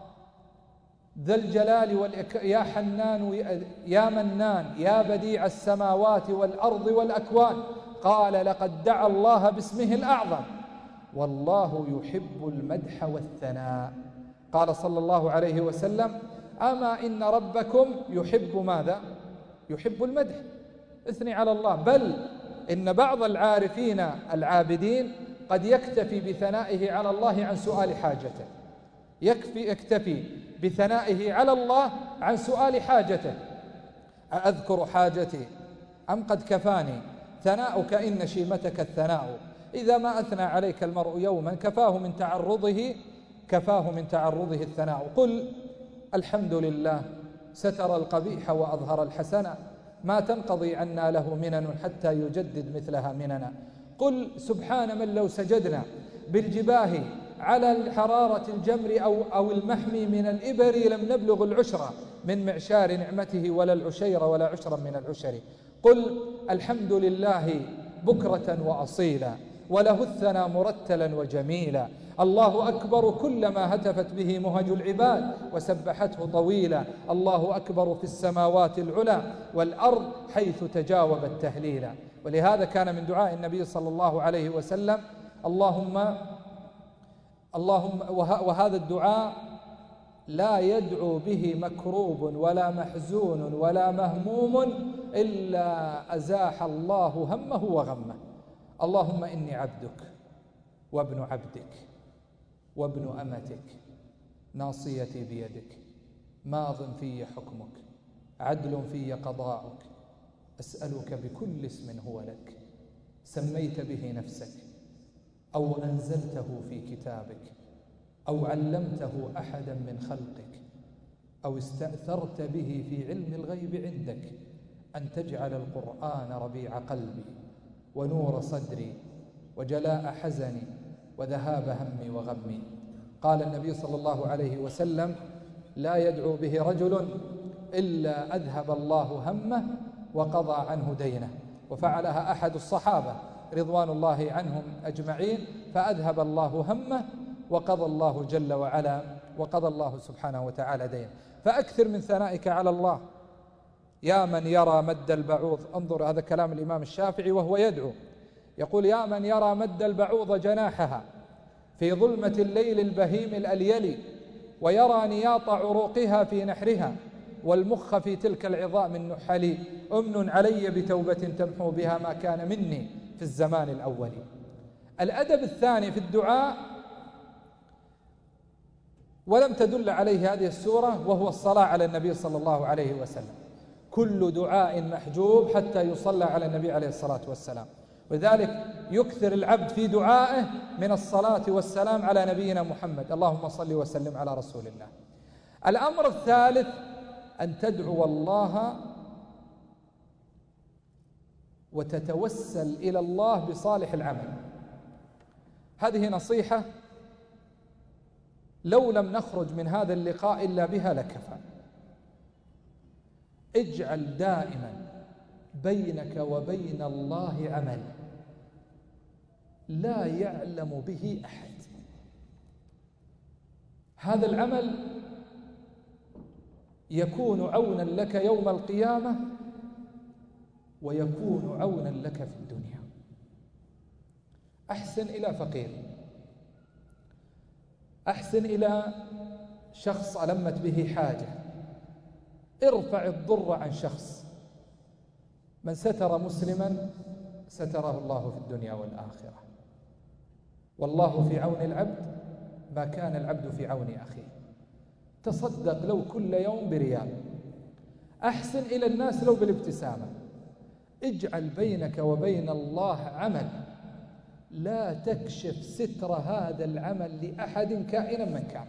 ذا الجلال والإكرام يا حنان يا منان يا بديع السماوات والأرض والأكوان. قال لقد دعا الله باسمه الأعظم والله يحب المدح والثناء. قال صلى الله عليه وسلم أما إن ربكم يحب ماذا؟ يحب المدح، اثني على الله. بل إن بعض العارفين العابدين قد يكتفي بثنائه على الله عن سؤال حاجته، يكفي يكتفي بثنائه على الله عن سؤال حاجته. أذكر حاجتي أم قد كفاني ثناؤك إن شيمتك الثناء. إذا ما أثنى عليك المرء يوما كفاه من تعرضه كفاه من تعرضه الثناء. قل الحمد لله ستر القبيح وأظهر الحسن ما تنقضي عنا له منن حتى يجدد مثلها مننا. قل سبحان من لو سجدنا بالجباه على حرارة الجمر أو, أو المحمي من الإبر لم نبلغ العشر من معشار نعمته ولا العشير ولا عشرا من العشر. قل الحمد لله بكرة وأصيلا وله الثنى مرتلا وجميلا. الله أكبر كلما هتفت به مهج العباد وسبحته طويلا. الله أكبر في السماوات العلى والأرض حيث تجاوب التهليلا. ولهذا كان من دعاء النبي صلى الله عليه وسلم اللهم اللهم وهذا الدعاء لا يدعو به مكروب ولا محزون ولا مهموم إلا أزاح الله همه وغمه. اللهم إني عبدك وابن عبدك وابن أمتك ناصيتي بيدك ماض في حكمك عدل في قضاؤك أسألك بكل اسم هو لك سميت به نفسك أو أنزلته في كتابك أو علمته أحدا من خلقك أو استأثرت به في علم الغيب عندك أن تجعل القرآن ربيع قلبي ونور صدري وجلاء حزني وذهاب همي وغمي. قال النبي صلى الله عليه وسلم لا يدعو به رجل إلا أذهب الله همه وقضى عنه دينه. وفعلها أحد الصحابة رضوان الله عنهم أجمعين فأذهب الله همه وقضى الله جل وعلا وقضى الله سبحانه وتعالى دينه. فأكثر من ثنائك على الله يا من يرى مد البعوض، انظر هذا كلام الإمام الشافعي وهو يدعو، يقول: يا من يرى مد البعوض جناحها في ظلمة الليل البهيم الأليل، ويرى نياط عروقها في نحرها، والمخ في تلك العظام النحل، أمن علي بتوبة تمحو بها ما كان مني في الزمان الأول. الأدب الثاني في الدعاء، ولم تدل عليه هذه السورة، وهو الصلاة على النبي صلى الله عليه وسلم. كل دعاء محجوب حتى يصلى على النبي عليه الصلاة والسلام، ولذلك يكثر العبد في دعائه من الصلاة والسلام على نبينا محمد، اللهم صل وسلم على رسول الله. الأمر الثالث أن تدعو الله وتتوسل إلى الله بصالح العمل. هذه نصيحة لو لم نخرج من هذا اللقاء إلا بها لكفى. اجعل دائما بينك وبين الله عمل لا يعلم به أحد. هذا العمل يكون عونا لك يوم القيامة، ويكون عونا لك في الدنيا. أحسن إلى فقير، أحسن إلى شخص ألمت به حاجة، ارفع الضر عن شخص. من ستر مسلما ستره الله في الدنيا والآخرة، والله في عون العبد ما كان العبد في عون أخيه. تصدق لو كل يوم بريال، أحسن إلى الناس لو بالابتسامة. اجعل بينك وبين الله عمل لا تكشف ستر هذا العمل لأحد كائنا من كان.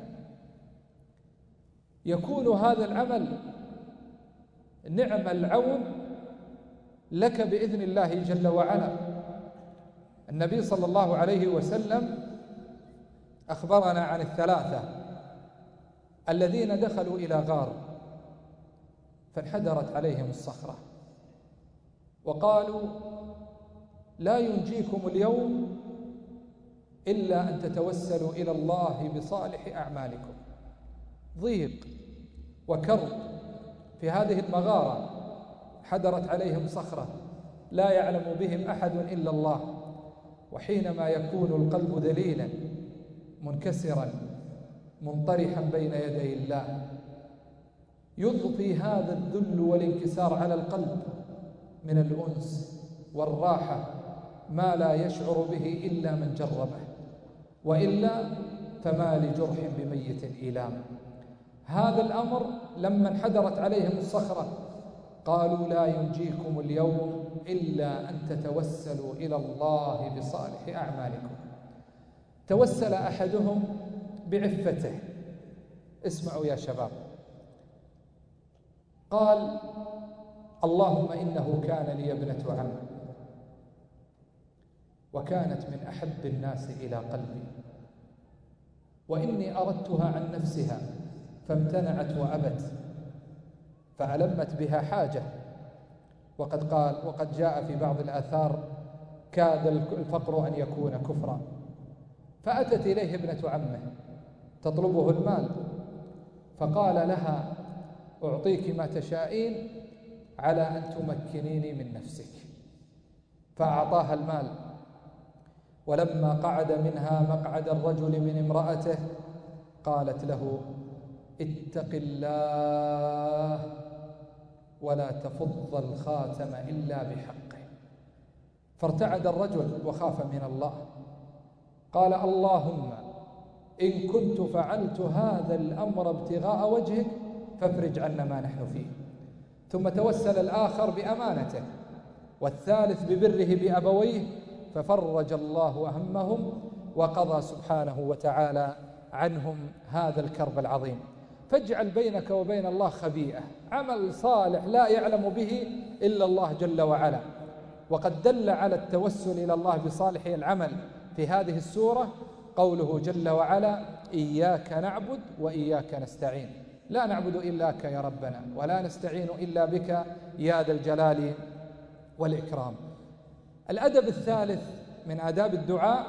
يكون هذا العمل نعم العون لك بإذن الله جل وعلا. النبي صلى الله عليه وسلم أخبرنا عن الثلاثة الذين دخلوا إلى غار فانحدرت عليهم الصخرة، وقالوا: لا ينجيكم اليوم إلا أن تتوسلوا إلى الله بصالح أعمالكم. ضيق وكرب في هذه المغارة، حدرت عليهم صخرة لا يعلم بهم أحد إلا الله. وحينما يكون القلب ذليلا منكسرا منطرحا بين يدي الله، يضفي هذا الذل والانكسار على القلب من الأنس والراحة ما لا يشعر به إلا من جربه، وإلا فما لجرح بميت إيلام. هذا الأمر لما انحدرت عليهم الصخرة قالوا: لا ينجيكم اليوم إلا أن تتوسلوا إلى الله بصالح أعمالكم. توسل أحدهم بعفته. اسمعوا يا شباب، قال: اللهم إنه كان لي ابنة عم وكانت من أحب الناس إلى قلبي، وإني أردتها عن نفسها فامتنعت وأبت، فألمت بها حاجة. وقد قال وقد جاء في بعض الآثار: كاد الفقر أن يكون كفرا. فأتت إليه ابنة عمه تطلبه المال، فقال لها: أعطيك ما تشائين على أن تمكنيني من نفسك. فأعطاها المال، ولما قعد منها مقعد الرجل من امرأته قالت له: اتق الله ولا تفض الخاتم إلا بحقه. فارتعد الرجل وخاف من الله، قال: اللهم إن كنت فعلت هذا الأمر ابتغاء وجهك فافرج عنا ما نحن فيه. ثم توسل الآخر بأمانته، والثالث ببره بأبويه، ففرج الله همهم وقضى سبحانه وتعالى عنهم هذا الكرب العظيم. فاجعل بينك وبين الله خبيئة، عمل صالح لا يعلم به إلا الله جل وعلا. وقد دل على التوسل إلى الله بصالح العمل في هذه السورة قوله جل وعلا: إياك نعبد وإياك نستعين. لا نعبد إلاك يا ربنا، ولا نستعين إلا بك يا ذا الجلال والإكرام. الأدب الثالث من آداب الدعاء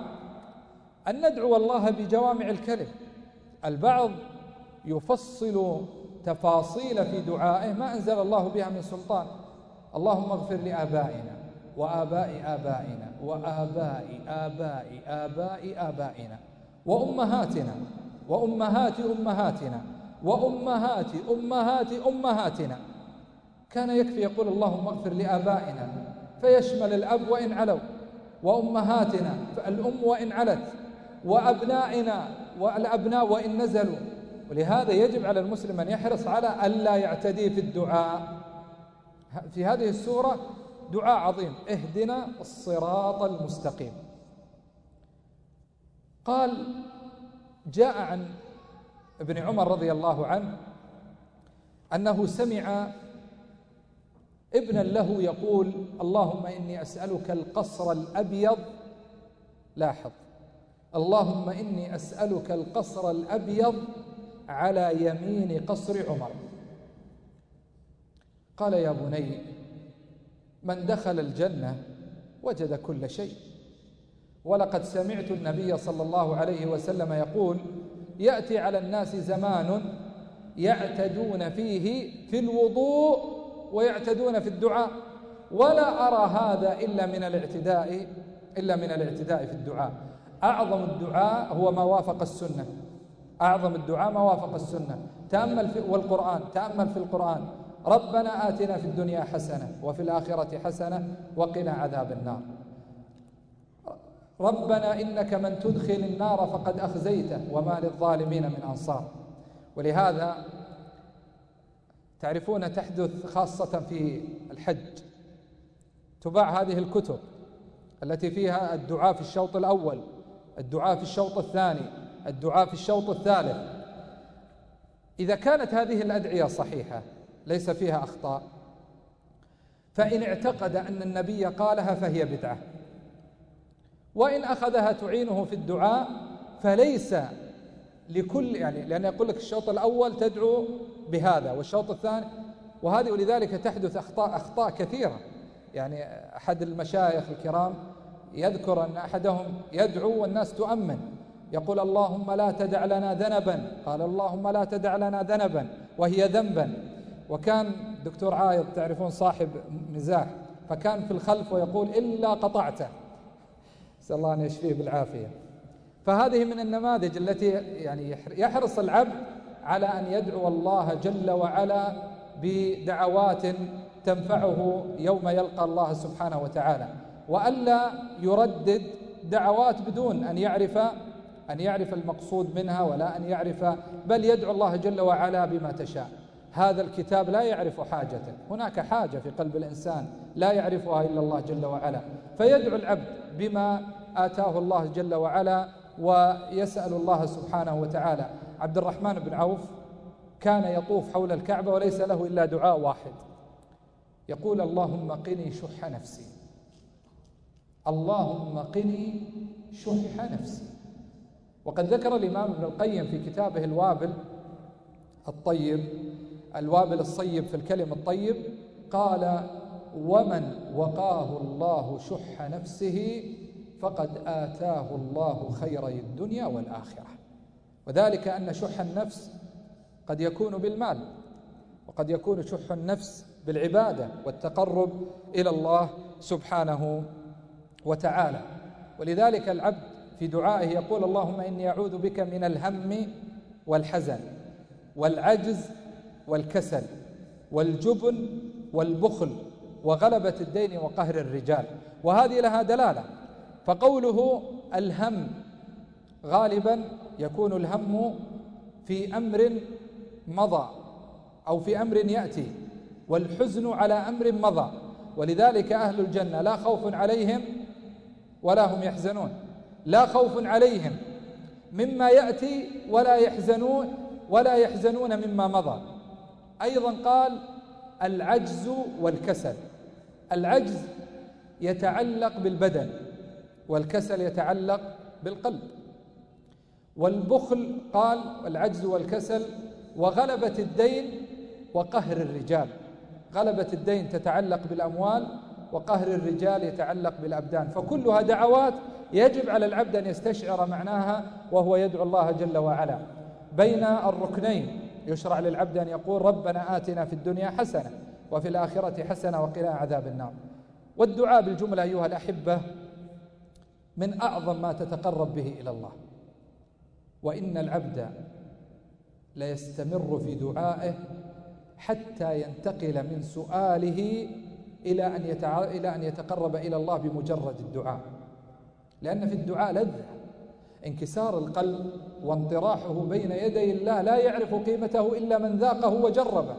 أن ندعو الله بجوامع الكلم. البعض يفصل تفاصيل في دعائه ما أنزل الله بها من سلطان. اللهم اغفر لآبائنا وآباء آبائنا وآباء آباء آباء آبائنا وأمهاتنا وأمهات أمهاتنا وأمهات أمهات أمهاتنا. كان يكفي يقول اللهم اغفر لآبائنا فيشمل الأب وإن علوا، وأمهاتنا الأم وإن علت، وأبنائنا والأبناء وإن نزلوا. ولهذا يجب على المسلم أن يحرص على ألا يعتدي في الدعاء. في هذه السورة دعاء عظيم: اهدنا الصراط المستقيم. قال جاء عن ابن عمر رضي الله عنه أنه سمع ابنا له يقول: اللهم إني أسألك القصر الأبيض. لاحظ: اللهم إني أسألك القصر الأبيض على يمين قصر عمر. قال: يا بني، من دخل الجنة وجد كل شيء، ولقد سمعت النبي صلى الله عليه وسلم يقول: يأتي على الناس زمان يعتدون فيه في الوضوء ويعتدون في الدعاء، ولا أرى هذا إلا من الاعتداء إلا من الاعتداء في الدعاء. أعظم الدعاء هو ما وافق السنة. أعظم الدعاء ما وافق السنة. تأمل في والقرآن تأمل في القرآن: ربنا آتنا في الدنيا حسنة وفي الآخرة حسنة وقنا عذاب النار. ربنا إنك من تدخل النار فقد أخزيته وما للظالمين من أنصار. ولهذا تعرفون تحدث خاصة في الحج تباع هذه الكتب التي فيها الدعاء في الشوط الأول، الدعاء في الشوط الثاني، الدعاء في الشوط الثالث. إذا كانت هذه الأدعية صحيحة ليس فيها أخطاء، فإن اعتقد أن النبي قالها فهي بدعة، وإن أخذها تعينه في الدعاء فليس لكل، يعني لأن يقول لك الشوط الأول تدعو بهذا والشوط الثاني وهذه، ولذلك تحدث أخطاء أخطاء كثيرة. يعني أحد المشايخ الكرام يذكر أن أحدهم يدعو والناس تؤمن، يقول: اللهم لا تدع لنا ذنبا، قال: اللهم لا تدع لنا ذنبا وهي ذنبا. وكان دكتور عايض تعرفون صاحب مزاح، فكان في الخلف ويقول: إلا قطعته، نسأل الله أن يشفيه بالعافية. فهذه من النماذج التي يعني يحرص العبد على أن يدعو الله جل وعلا بدعوات تنفعه يوم يلقى الله سبحانه وتعالى، وألا يردد دعوات بدون أن يعرف أن يعرف المقصود منها ولا أن يعرف، بل يدعو الله جل وعلا بما تشاء. هذا الكتاب لا يعرف حاجتك، هناك حاجة في قلب الإنسان لا يعرفها إلا الله جل وعلا، فيدعو العبد بما آتاه الله جل وعلا ويسأل الله سبحانه وتعالى. عبد الرحمن بن عوف كان يطوف حول الكعبة وليس له إلا دعاء واحد، يقول: اللهم قني شح نفسي، اللهم قني شح نفسي. وقد ذكر الإمام ابن القيم في كتابه الوابل الطيب الوابل الصيب في الكلم الطيب، قال: ومن وقاه الله شح نفسه فقد آتاه الله خيري الدنيا والآخرة. وذلك أن شح النفس قد يكون بالمال، وقد يكون شح النفس بالعبادة والتقرب إلى الله سبحانه وتعالى. ولذلك العبد في دعائه يقول: اللهم إني أعوذ بك من الهم والحزن والعجز والكسل والجبن والبخل وغلبة الدين وقهر الرجال. وهذه لها دلالة، فقوله الهم غالبا يكون الهم في أمر مضى أو في أمر يأتي، والحزن على أمر مضى. ولذلك أهل الجنة لا خوف عليهم ولا هم يحزنون، لا خوف عليهم مما يأتي ولا يحزنون ولا يحزنون مما مضى. أيضا قال العجز والكسل، العجز يتعلق بالبدن والكسل يتعلق بالقلب. والبخل قال العجز والكسل وغلبة الدين وقهر الرجال. غلبة الدين تتعلق بالأموال وقهر الرجال يتعلق بالأبدان. فكلها دعوات يجب على العبد أن يستشعر معناها وهو يدعو الله جل وعلا بين الركنين، يشرع للعبد أن يقول ربنا آتنا في الدنيا حسنة وفي الآخرة حسنة وقنا عذاب النار. والدعاء بالجملة أيها الأحبة من أعظم ما تتقرب به إلى الله، وإن العبد ليستمر في دعائه حتى ينتقل من سؤاله إلى أن يتع... إلى أن يتقرب إلى الله بمجرد الدعاء، لأن في الدعاء لذة. انكسار القلب وانطراحه بين يدي الله لا يعرف قيمته إلا من ذاقه وجربه.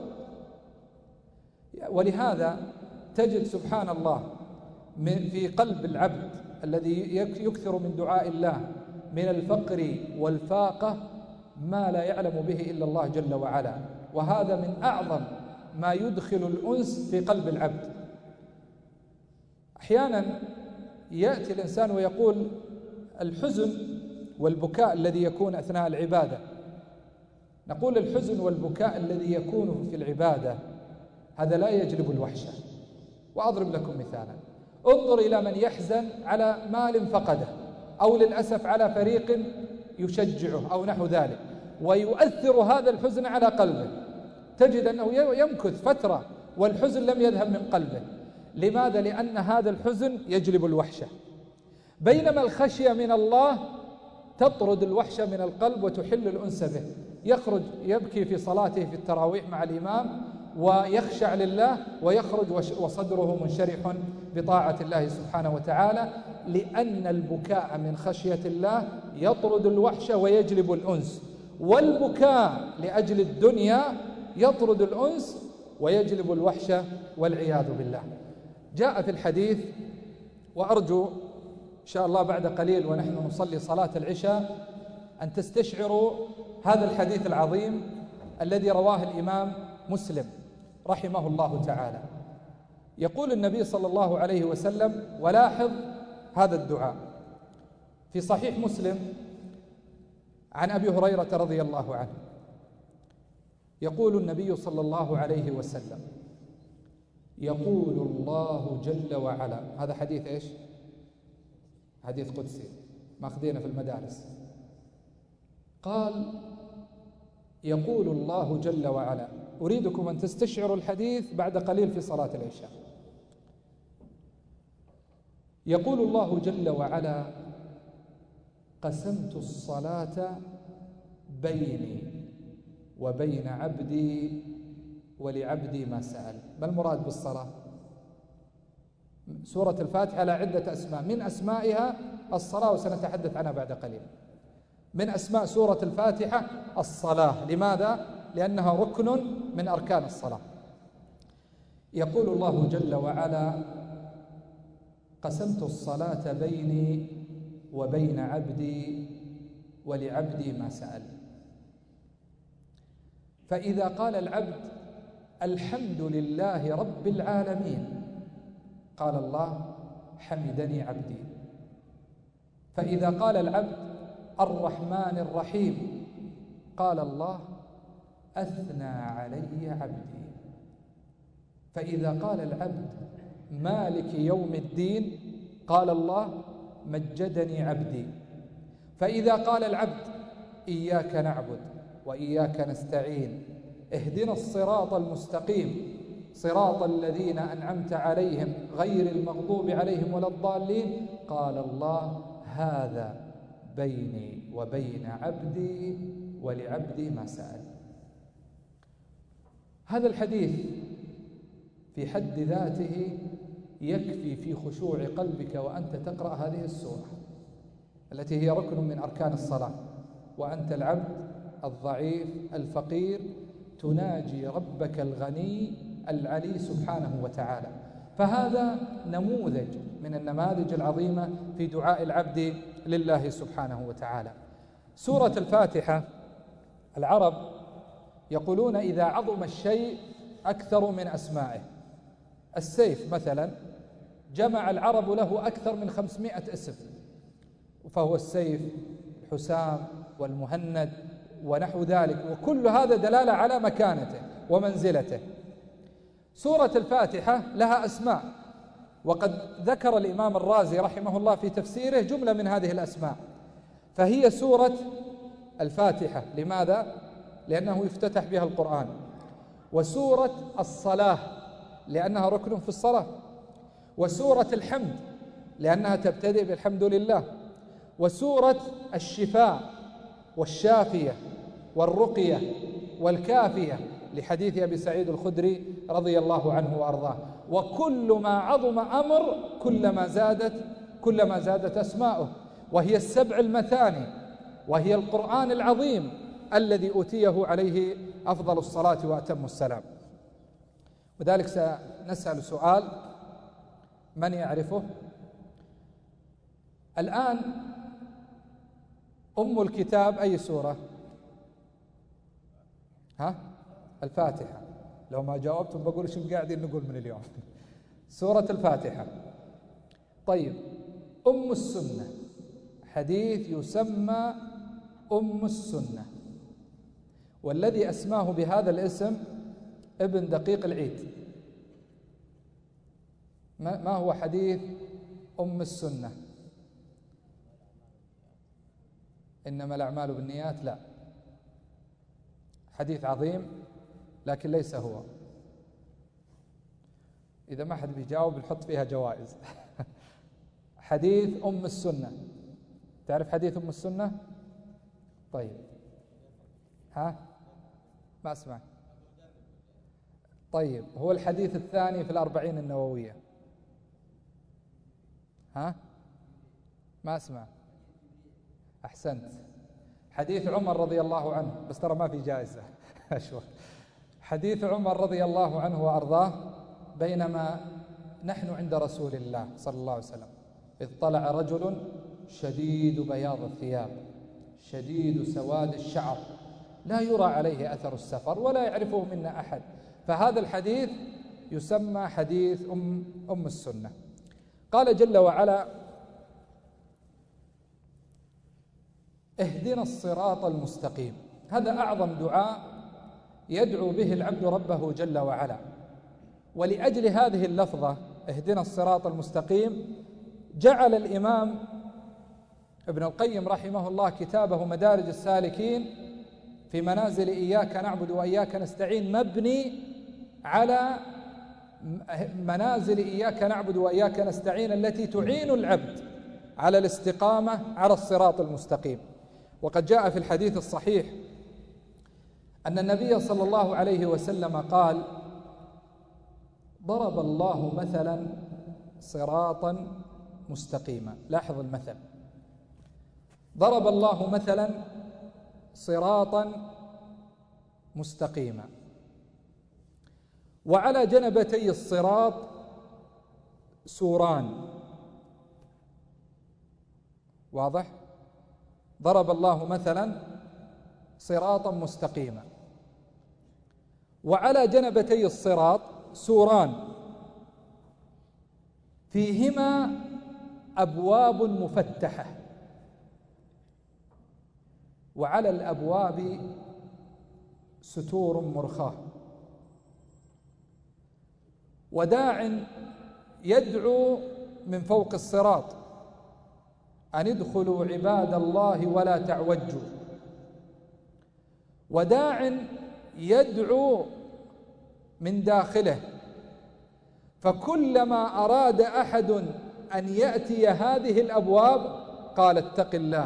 ولهذا تجد سبحان الله في قلب العبد الذي يكثر من دعاء الله من الفقر والفاقة ما لا يعلم به إلا الله جل وعلا، وهذا من أعظم ما يدخل الأنس في قلب العبد. أحيانا يأتي الإنسان ويقول الحزن والبكاء الذي يكون أثناء العبادة، نقول الحزن والبكاء الذي يكون في العبادة هذا لا يجلب الوحشة. وأضرب لكم مثالا، انظر إلى من يحزن على مال فقده، أو للأسف على فريق يشجعه أو نحو ذلك، ويؤثر هذا الحزن على قلبه، تجد أنه يمكث فترة والحزن لم يذهب من قلبه. لماذا؟ لأن هذا الحزن يجلب الوحشة، بينما الخشية من الله تطرد الوحشة من القلب وتحل الأنس به. يخرج يبكي في صلاته في التراويح مع الإمام ويخشع لله، ويخرج وصدره منشرح بطاعة الله سبحانه وتعالى، لأن البكاء من خشية الله يطرد الوحشة ويجلب الأنس، والبكاء لأجل الدنيا يطرد الأنس ويجلب الوحشة والعياذ بالله. جاء في الحديث، وأرجو إن شاء الله بعد قليل ونحن نصلي صلاة العشاء أن تستشعروا هذا الحديث العظيم الذي رواه الإمام مسلم رحمه الله تعالى. يقول النبي صلى الله عليه وسلم، ولاحظ هذا الدعاء في صحيح مسلم عن أبي هريرة رضي الله عنه، يقول النبي صلى الله عليه وسلم: يقول الله جل وعلا، هذا حديث إيش؟ حديث قدسي ماخذينه في المدارس. قال: يقول الله جل وعلا، أريدكم أن تستشعروا الحديث بعد قليل في صلاة العشاء. يقول الله جل وعلا: قسمت الصلاة بيني وبين عبدي ولعبدي ما سأل. ما المراد بالصلاة؟ سورة الفاتحة لها عدة أسماء، من أسمائها الصلاة، وسنتحدث عنها بعد قليل. من أسماء سورة الفاتحة الصلاة. لماذا؟ لأنها ركن من أركان الصلاة. يقول الله جل وعلا: قسمت الصلاة بيني وبين عبدي ولعبدي ما سأل. فإذا قال العبد الحمد لله رب العالمين، قال الله: حمدني عبدي. فإذا قال العبد الرحمن الرحيم، قال الله: أثنى علي عبدي. فإذا قال العبد مالك يوم الدين، قال الله: مجدني عبدي. فإذا قال العبد إياك نعبد وإياك نستعين اهدنا الصراط المستقيم صراط الذين أنعمت عليهم غير المغضوب عليهم ولا الضالين، قال الله: هذا بيني وبين عبدي ولعبدي ما سأل. هذا الحديث في حد ذاته يكفي في خشوع قلبك وأنت تقرأ هذه السورة التي هي ركن من أركان الصلاة، وأنت العبد الضعيف الفقير تناجي ربك الغني العلي سبحانه وتعالى. فهذا نموذج من النماذج العظيمة في دعاء العبد لله سبحانه وتعالى. سورة الفاتحة، العرب يقولون إذا عظم الشيء أكثر من أسمائه. السيف مثلا جمع العرب له أكثر من خمسمائة اسم، فهو السيف، الحسام والمهند ونحو ذلك، وكل هذا دلالة على مكانته ومنزلته. سورة الفاتحة لها أسماء، وقد ذكر الإمام الرازي رحمه الله في تفسيره جملة من هذه الأسماء. فهي سورة الفاتحة. لماذا؟ لأنه يفتتح بها القرآن، وسورة الصلاة لأنها ركن في الصلاة، وسورة الحمد لأنها تبتدئ بالحمد لله، وسورة الشفاء والشافية والرقية والكافية لحديث أبي سعيد الخدري رضي الله عنه وأرضاه. وكل ما عظم أمر كلما زادت كلما زادت أسماؤه، وهي السبع المثاني، وهي القرآن العظيم الذي أوتيه عليه أفضل الصلاة وأتم السلام. وذلك سنسأل سؤال من يعرفه الآن؟ أم الكتاب أي سورة؟ ها؟ الفاتحة. لو ما جاوبتم بقول شو قاعدين نقول من اليوم. سورة الفاتحة. طيب، أم السنة، حديث يسمى أم السنة، والذي أسماه بهذا الاسم ابن دقيق العيد. ما هو حديث أم السنة؟ إنما الأعمال بالنيات؟ لا، حديث عظيم لكن ليس هو. إذا ما حد بيجاوب نحط فيها جوائز. حديث أم السنة، تعرف حديث أم السنة؟ طيب، ها؟ ما أسمع. طيب، هو الحديث الثاني في الأربعين النووية. ها؟ ما أسمع. أحسنت، حديث عمر رضي الله عنه، بس ترى ما في جائزة. أشوف حديث عمر رضي الله عنه وأرضاه: بينما نحن عند رسول الله صلى الله عليه وسلم إذ طلع رجل شديد بياض الثياب شديد سواد الشعر لا يرى عليه أثر السفر ولا يعرفه منا أحد. فهذا الحديث يسمى حديث أم, أم السنة. قال جل وعلا: اهدنا الصراط المستقيم. هذا أعظم دعاء يدعو به العبد ربه جل وعلا. ولأجل هذه اللفظة اهدنا الصراط المستقيم جعل الإمام ابن القيم رحمه الله كتابه مدارج السالكين في منازل إياك نعبد وإياك نستعين مبني على منازل إياك نعبد وإياك نستعين التي تعين العبد على الاستقامة على الصراط المستقيم. وقد جاء في الحديث الصحيح أن النبي صلى الله عليه وسلم قال: ضرب الله مثلا صراطا مستقيما. لاحظ المثل، ضرب الله مثلا صراطا مستقيما، وعلى جنبتي الصراط سوران. واضح؟ ضرب الله مثلا صراطا مستقيما، وعلى جنبتي الصراط سوران فيهما أبواب مفتحة، وعلى الأبواب ستور مرخاة، وداع يدعو من فوق الصراط أن ادخلوا عباد الله ولا تعوجوا، وداع يدعو من داخله، فكلما أراد أحد أن يأتي هذه الأبواب قال اتق الله،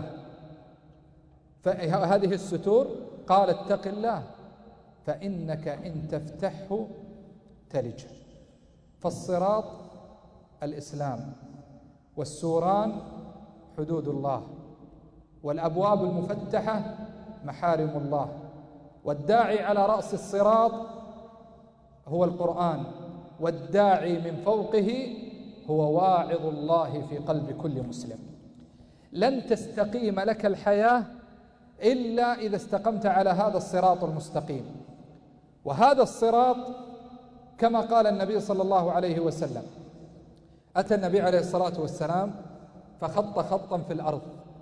فهذه الستور قال اتق الله فإنك إن تفتحه تلج. فالصراط الإسلام، والسوران حدود الله، والأبواب المفتحة محارم الله، والداعي على رأس الصراط هو القرآن، والداعي من فوقه هو واعظ الله في قلب كل مسلم. لن تستقيم لك الحياة إلا إذا استقمت على هذا الصراط المستقيم. وهذا الصراط كما قال النبي صلى الله عليه وسلم: أتى النبي عليه الصلاة والسلام فخط خطا في الأرض،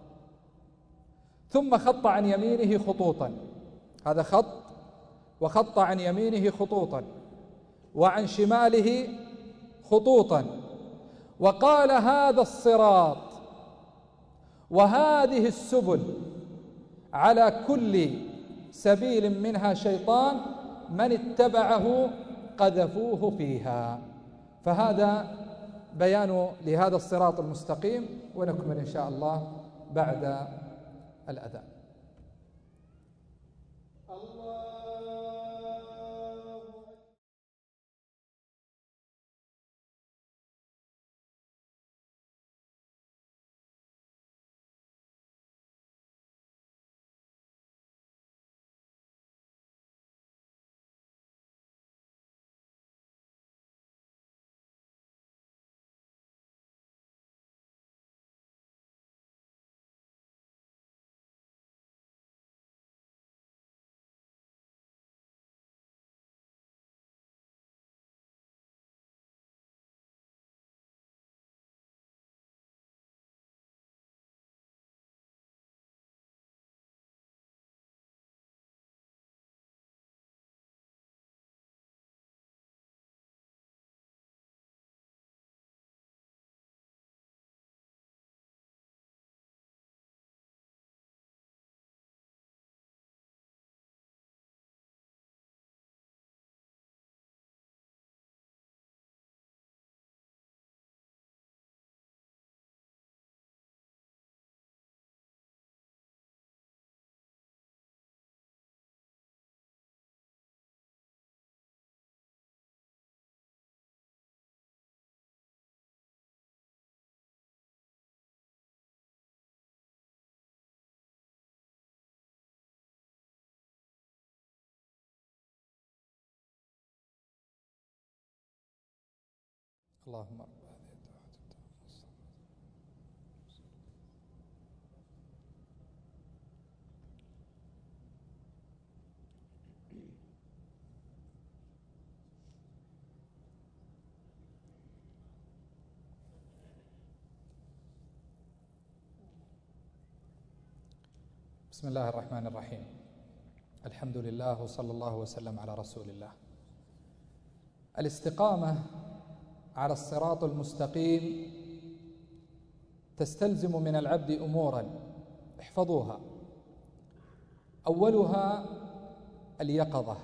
ثم خط عن يمينه خطوطا، هذا خط، وخط عن يمينه خطوطا، وعن شماله خطوطا، وقال: هذا الصراط وهذه السبل على كل سبيل منها شيطان، من اتبعه قذفوه فيها. فهذا بيان لهذا الصراط المستقيم، ونكمل إن شاء الله بعد الأذان. اللهم رب هذه الدعوة التامة. بسم الله الرحمن الرحيم. الحمد لله وصلى الله وسلم على رسول الله. الاستقامة على الصراط المستقيم تستلزم من العبد أمورا احفظوها. أولها اليقظة،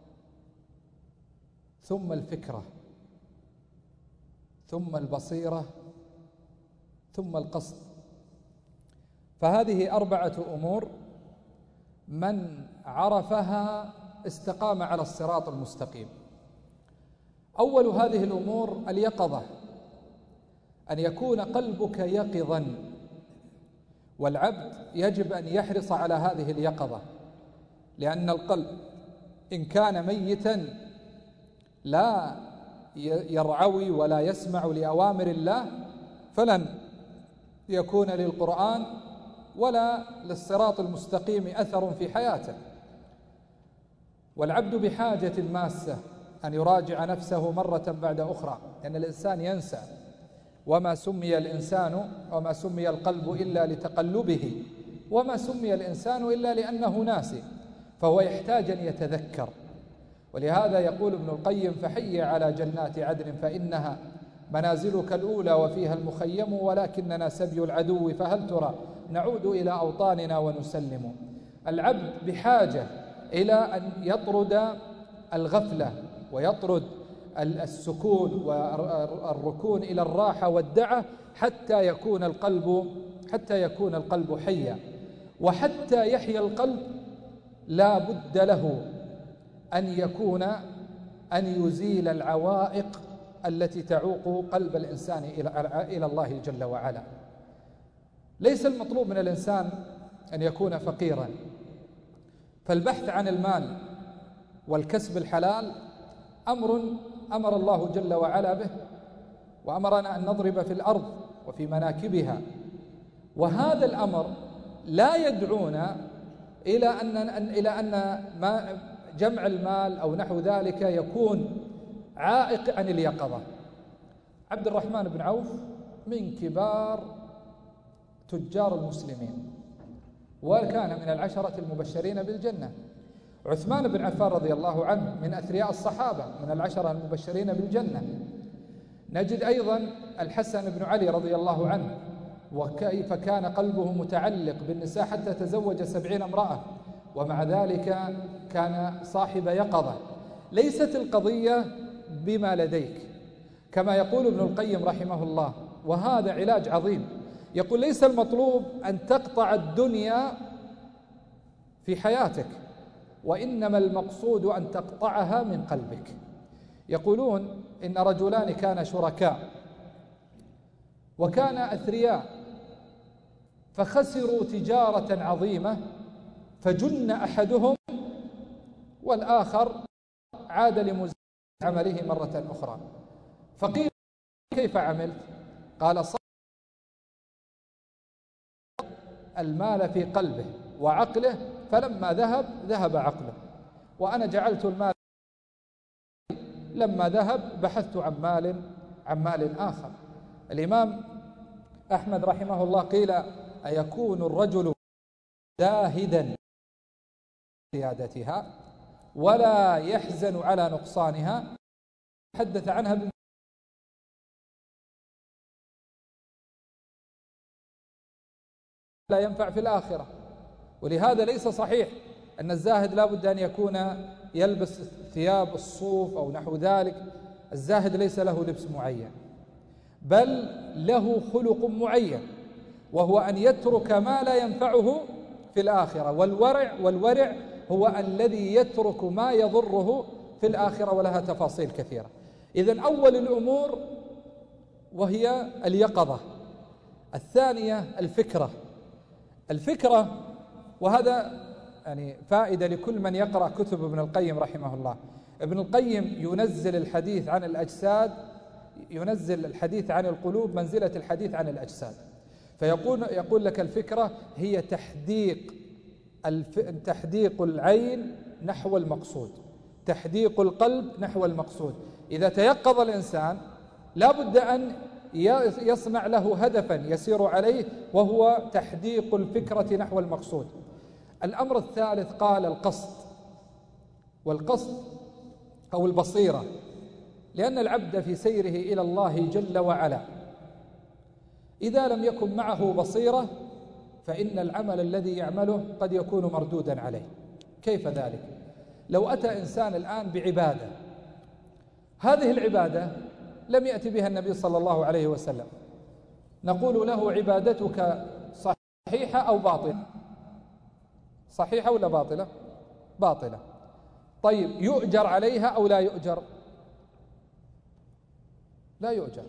ثم الفكرة، ثم البصيرة، ثم القصد. فهذه أربعة أمور من عرفها استقام على الصراط المستقيم. أول هذه الأمور اليقظة، أن يكون قلبك يقظا، والعبد يجب أن يحرص على هذه اليقظة، لأن القلب إن كان ميتا لا يرعوي ولا يسمع لأوامر الله فلن يكون للقرآن ولا للصراط المستقيم أثر في حياته. والعبد بحاجة ماسة أن يراجع نفسه مرة بعد أخرى، لأن الإنسان ينسى، وما سمي الإنسان وما سمي القلب إلا لتقلبه، وما سمي الإنسان إلا لأنه ناسي، فهو يحتاج أن يتذكر. ولهذا يقول ابن القيم: فحي على جنات عدن فإنها منازلك الأولى وفيها المخيم، ولكننا سبي العدو فهل ترى نعود إلى أوطاننا ونسلم. العبد بحاجة إلى أن يطرد الغفلة ويطرد السكون والركون إلى الراحة والدعة حتى يكون القلب حتى يكون القلب حيا. وحتى يحيا القلب لا بد له أن يكون أن يزيل العوائق التي تعوق قلب الإنسان إلى الله جل وعلا. ليس المطلوب من الإنسان أن يكون فقيرا، فالبحث عن المال والكسب الحلال أمر أمر الله جل وعلا به، وأمرنا أن نضرب في الأرض وفي مناكبها، وهذا الأمر لا يدعونا إلى أن إلى أن ما جمع المال أو نحو ذلك يكون عائق عن اليقظة. عبد الرحمن بن عوف من كبار تجار المسلمين، وكان من العشرة المبشرين بالجنة. عثمان بن عفان رضي الله عنه من أثرياء الصحابة من العشرة المبشرين بالجنة. نجد أيضا الحسن بن علي رضي الله عنه، وكيف كان قلبه متعلق بالنساء حتى تزوج سبعين امرأة، ومع ذلك كان صاحب يقظة. ليست القضية بما لديك، كما يقول ابن القيم رحمه الله، وهذا علاج عظيم. يقول: ليس المطلوب أن تقطع الدنيا في حياتك، وإنما المقصود أن تقطعها من قلبك. يقولون إن رجلان كانا شركاء وكانا أثرياء، فخسروا تجارة عظيمة، فجن أحدهم والآخر عاد لمزاولة عمله مرة أخرى. فقيل: كيف عملت؟ قال: صار المال في قلبه وعقله، فلما ذهب ذهب عقله، وأنا جعلت المال لما ذهب بحثت عن مال عن مال آخر. الإمام أحمد رحمه الله قيل: أيكون الرجل زاهدا زيادتها ولا يحزن على نقصانها؟ حدث عنها بم... لا ينفع في الآخرة. ولهذا ليس صحيح أن الزاهد لا بد أن يكون يلبس ثياب الصوف أو نحو ذلك. الزاهد ليس له لبس معين، بل له خلق معين، وهو أن يترك ما لا ينفعه في الآخرة. والورع والورع هو الذي يترك ما يضره في الآخرة، ولها تفاصيل كثيرة. إذن أول الأمور وهي اليقظة. الثانية الفكرة. الفكرة، وهذا يعني فائدة لكل من يقرأ كتب ابن القيم رحمه الله. ابن القيم ينزل الحديث عن الأجساد، ينزل الحديث عن القلوب منزلة الحديث عن الأجساد. فيقول يقول لك الفكرة هي تحديق الف... تحديق العين نحو المقصود، تحديق القلب نحو المقصود. إذا تيقظ الإنسان لا بد أن يصنع له هدفا يسير عليه، وهو تحديق الفكرة نحو المقصود. الأمر الثالث قال القصد، والقصد أو البصيرة، لأن العبد في سيره إلى الله جل وعلا إذا لم يكن معه بصيرة فإن العمل الذي يعمله قد يكون مردودا عليه. كيف ذلك؟ لو أتى إنسان الآن بعبادة، هذه العبادة لم يأتي بها النبي صلى الله عليه وسلم، نقول له: عبادتك صحيحة أو باطلة؟ صحيحة ولا باطلة؟ باطلة. طيب، يؤجر عليها أو لا يؤجر؟ لا يؤجر.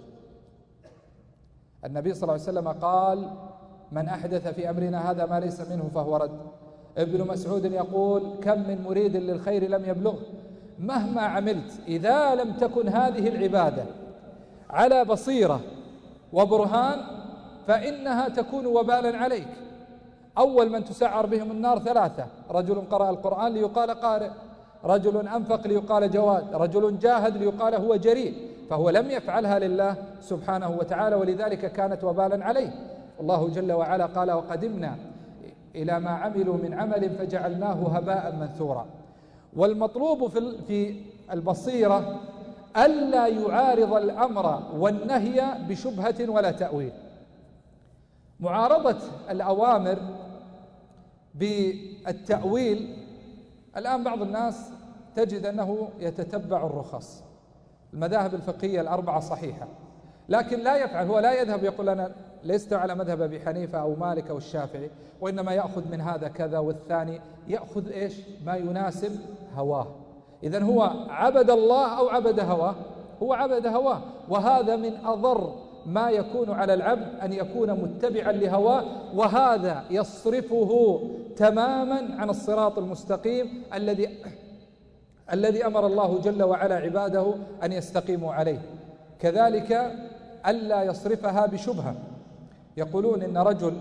النبي صلى الله عليه وسلم قال: من أحدث في أمرنا هذا ما ليس منه فهو رد. ابن مسعود يقول: كم من مريد للخير لم يبلغ. مهما عملت إذا لم تكن هذه العبادة على بصيرة وبرهان فإنها تكون وبالا عليك. أول من تسعر بهم النار ثلاثة: رجل قرأ القرآن ليقال قارئ، رجل أنفق ليقال جواد، رجل جاهد ليقال هو جريء. فهو لم يفعلها لله سبحانه وتعالى، ولذلك كانت وبالا عليه. الله جل وعلا قال: وقدمنا إلى ما عملوا من عمل فجعلناه هباء منثورا. والمطلوب في البصيرة ألا يعارض الأمر والنهي بشبهة ولا تأويل. معارضة الأوامر بالتأويل، الآن بعض الناس تجد أنه يتتبع الرخص. المذاهب الفقهية الأربعة صحيحة، لكن لا يفعل، هو لا يذهب يقول أنا لست على مذهب أبي حنيفة أو مالك أو الشافعي، وإنما يأخذ من هذا كذا، والثاني يأخذ إيش ما يناسب هواه. إذن هو عبد الله أو عبد هواه؟ هو عبد هواه. وهذا من أضر ما يكون على العبد أن يكون متبعا لهواه، وهذا يصرفه تماما عن الصراط المستقيم الذي الذي أمر الله جل وعلا عباده أن يستقيموا عليه. كذلك ألا يصرفها بشبهة. يقولون إن رجل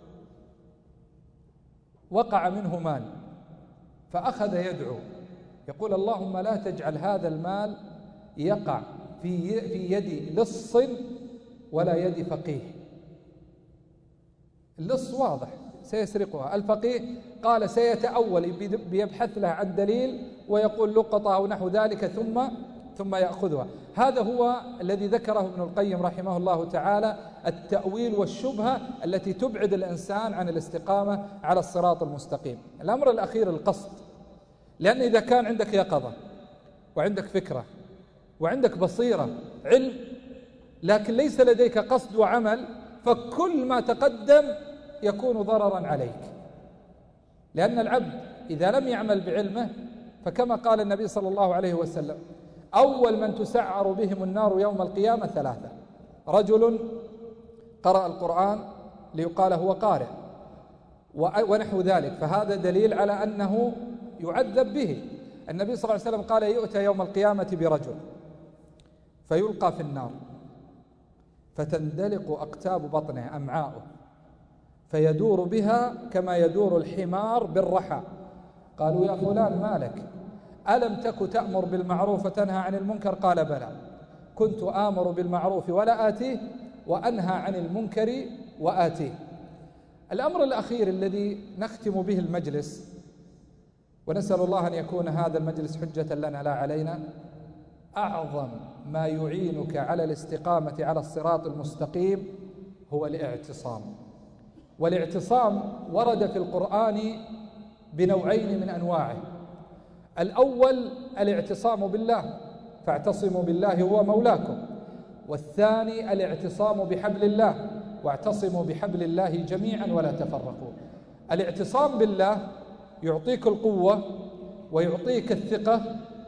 وقع منه مال فأخذ يدعو، يقول: اللهم لا تجعل هذا المال يقع في في يد لص ولا يد فقيه. اللص واضح سيسرقها، الفقيه قال سيتأول، بيبحث له عن دليل ويقول لقطة أو نحو ذلك ثم ثم يأخذها. هذا هو الذي ذكره ابن القيم رحمه الله تعالى، التأويل والشبهة التي تبعد الإنسان عن الاستقامة على الصراط المستقيم. الأمر الأخير القصد، لأن إذا كان عندك يقظة وعندك فكرة وعندك بصيرة علم لكن ليس لديك قصد وعمل، فكل ما تقدم يكون ضررا عليك، لأن العبد إذا لم يعمل بعلمه فكما قال النبي صلى الله عليه وسلم: أول من تسعر بهم النار يوم القيامة ثلاثة: رجل قرأ القرآن ليقال هو قارئ ونحو ذلك، فهذا دليل على أنه يعذب به. النبي صلى الله عليه وسلم قال: يؤتى يوم القيامة برجل فيلقى في النار فتندلق أقتاب بطنه أمعاؤه فيدور بها كما يدور الحمار بالرحى. قالوا: يا فلان ما لك؟ ألم تك تأمر بالمعروف وتنهى عن المنكر؟ قال: بلى، كنت آمر بالمعروف ولا آتيه وأنهى عن المنكر وآتيه. الأمر الأخير الذي نختم به المجلس، ونسأل الله أن يكون هذا المجلس حجة لنا لا علينا، أعظم ما يعينك على الاستقامة على الصراط المستقيم هو الاعتصام. والاعتصام ورد في القرآن بنوعين من أنواعه. الأول الاعتصام بالله، فاعتصموا بالله هو مولاكم. والثاني الاعتصام بحبل الله، واعتصموا بحبل الله جميعا ولا تفرقوا. الاعتصام بالله يعطيك القوة ويعطيك الثقة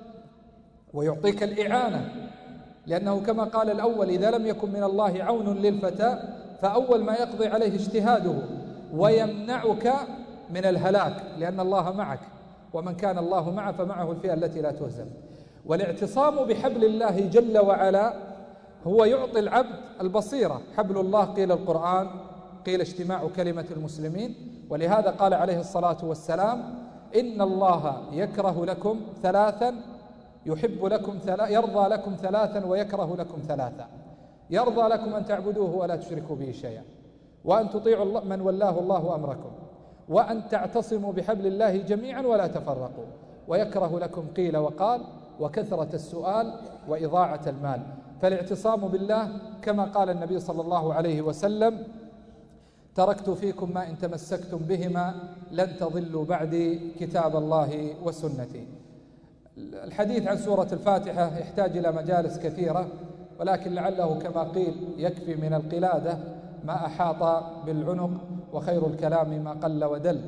ويعطيك الإعانة، لأنه كما قال الأول: إذا لم يكن من الله عون للفتى فأول ما يقضي عليه اجتهاده، ويمنعك من الهلاك لأن الله معك، ومن كان الله معه فمعه الفئة التي لا تهزم. والاعتصام بحبل الله جل وعلا هو يعطي العبد البصيرة. حبل الله قيل القرآن، قيل اجتماع كلمة المسلمين، ولهذا قال عليه الصلاة والسلام: إن الله يكره لكم ثلاثا يحب لكم ثلاثا يرضى لكم ثلاثا ويكره لكم ثلاثا. يرضى لكم أن تعبدوه ولا تشركوا به شيئا، وأن تطيعوا من ولاه الله أمركم، وأن تعتصموا بحبل الله جميعا ولا تفرقوا. ويكره لكم قيل وقال وكثرة السؤال وإضاعة المال. فالاعتصام بالله كما قال النبي صلى الله عليه وسلم: تركت فيكم ما إن تمسكتم بهما لن تضلوا بعدي كتاب الله وسنتي. الحديث عن سورة الفاتحة يحتاج إلى مجالس كثيرة، ولكن لعله كما قيل يكفي من القلادة ما أحاط بالعنق، وخير الكلام ما قل ودل.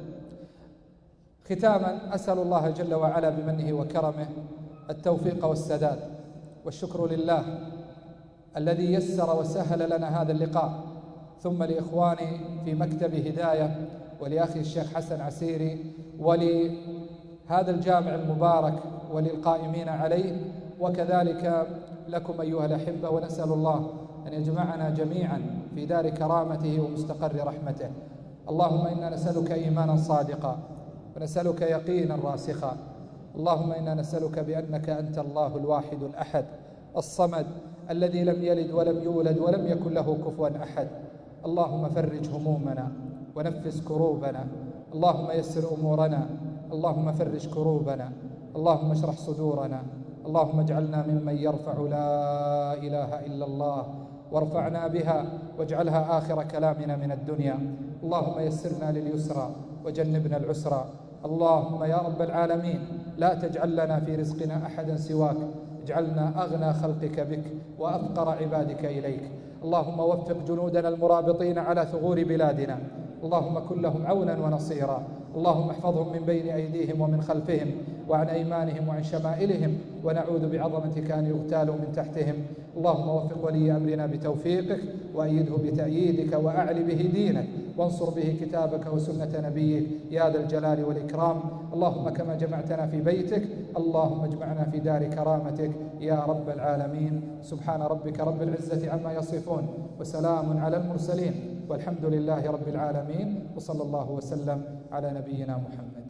ختاما أسأل الله جل وعلا بمنه وكرمه التوفيق والسداد، والشكر لله الذي يسر وسهل لنا هذا اللقاء، ثم لإخواني في مكتب هداية، ولأخي الشيخ حسن عسيري، ولهذا الجامع المبارك، وللقائمين عليه، وكذلك لكم أيها الأحبة. ونسأل الله أن يجمعنا جميعا في دار كرامته ومستقر رحمته. اللهم إنا نسألك إيمانا صادقا، ونسألك يقينا راسخا. اللهم إنا نسألك بأنك أنت الله الواحد الأحد الصمد الذي لم يلد ولم يولد ولم يكن له كفوا أحد. اللهم فرج همومنا ونفس كروبنا، اللهم يسر أمورنا، اللهم فرج كروبنا، اللهم اشرح صدورنا، اللهم اجعلنا ممن يرفع لا إله إلا الله وارفعنا بها، واجعلها آخر كلامنا من الدنيا. اللهم يسرنا لليسرى وجنبنا العسرى. اللهم يا رب العالمين لا تجعل لنا في رزقنا أحدا سواك، اجعلنا أغنى خلقك بك وأفقر عبادك إليك. اللهم وفق جنودنا المرابطين على ثغور بلادنا، اللهم كن لهم عونا ونصيرا. اللهم احفظهم من بين أيديهم ومن خلفهم وعن أيمانهم وعن شمائلهم، ونعوذ بعظمتك أن يغتالوا من تحتهم. اللهم وفق ولي أمرنا بتوفيقك، وأيده بتأييدك، وأعل به دينك، وانصر به كتابك وسنة نبيك يا ذا الجلال والإكرام. اللهم كما جمعتنا في بيتك اللهم اجمعنا في دار كرامتك يا رب العالمين. سبحان ربك رب العزة عما يصفون، وسلام على المرسلين، والحمد لله رب العالمين، وصلى الله وسلم على نبينا محمد.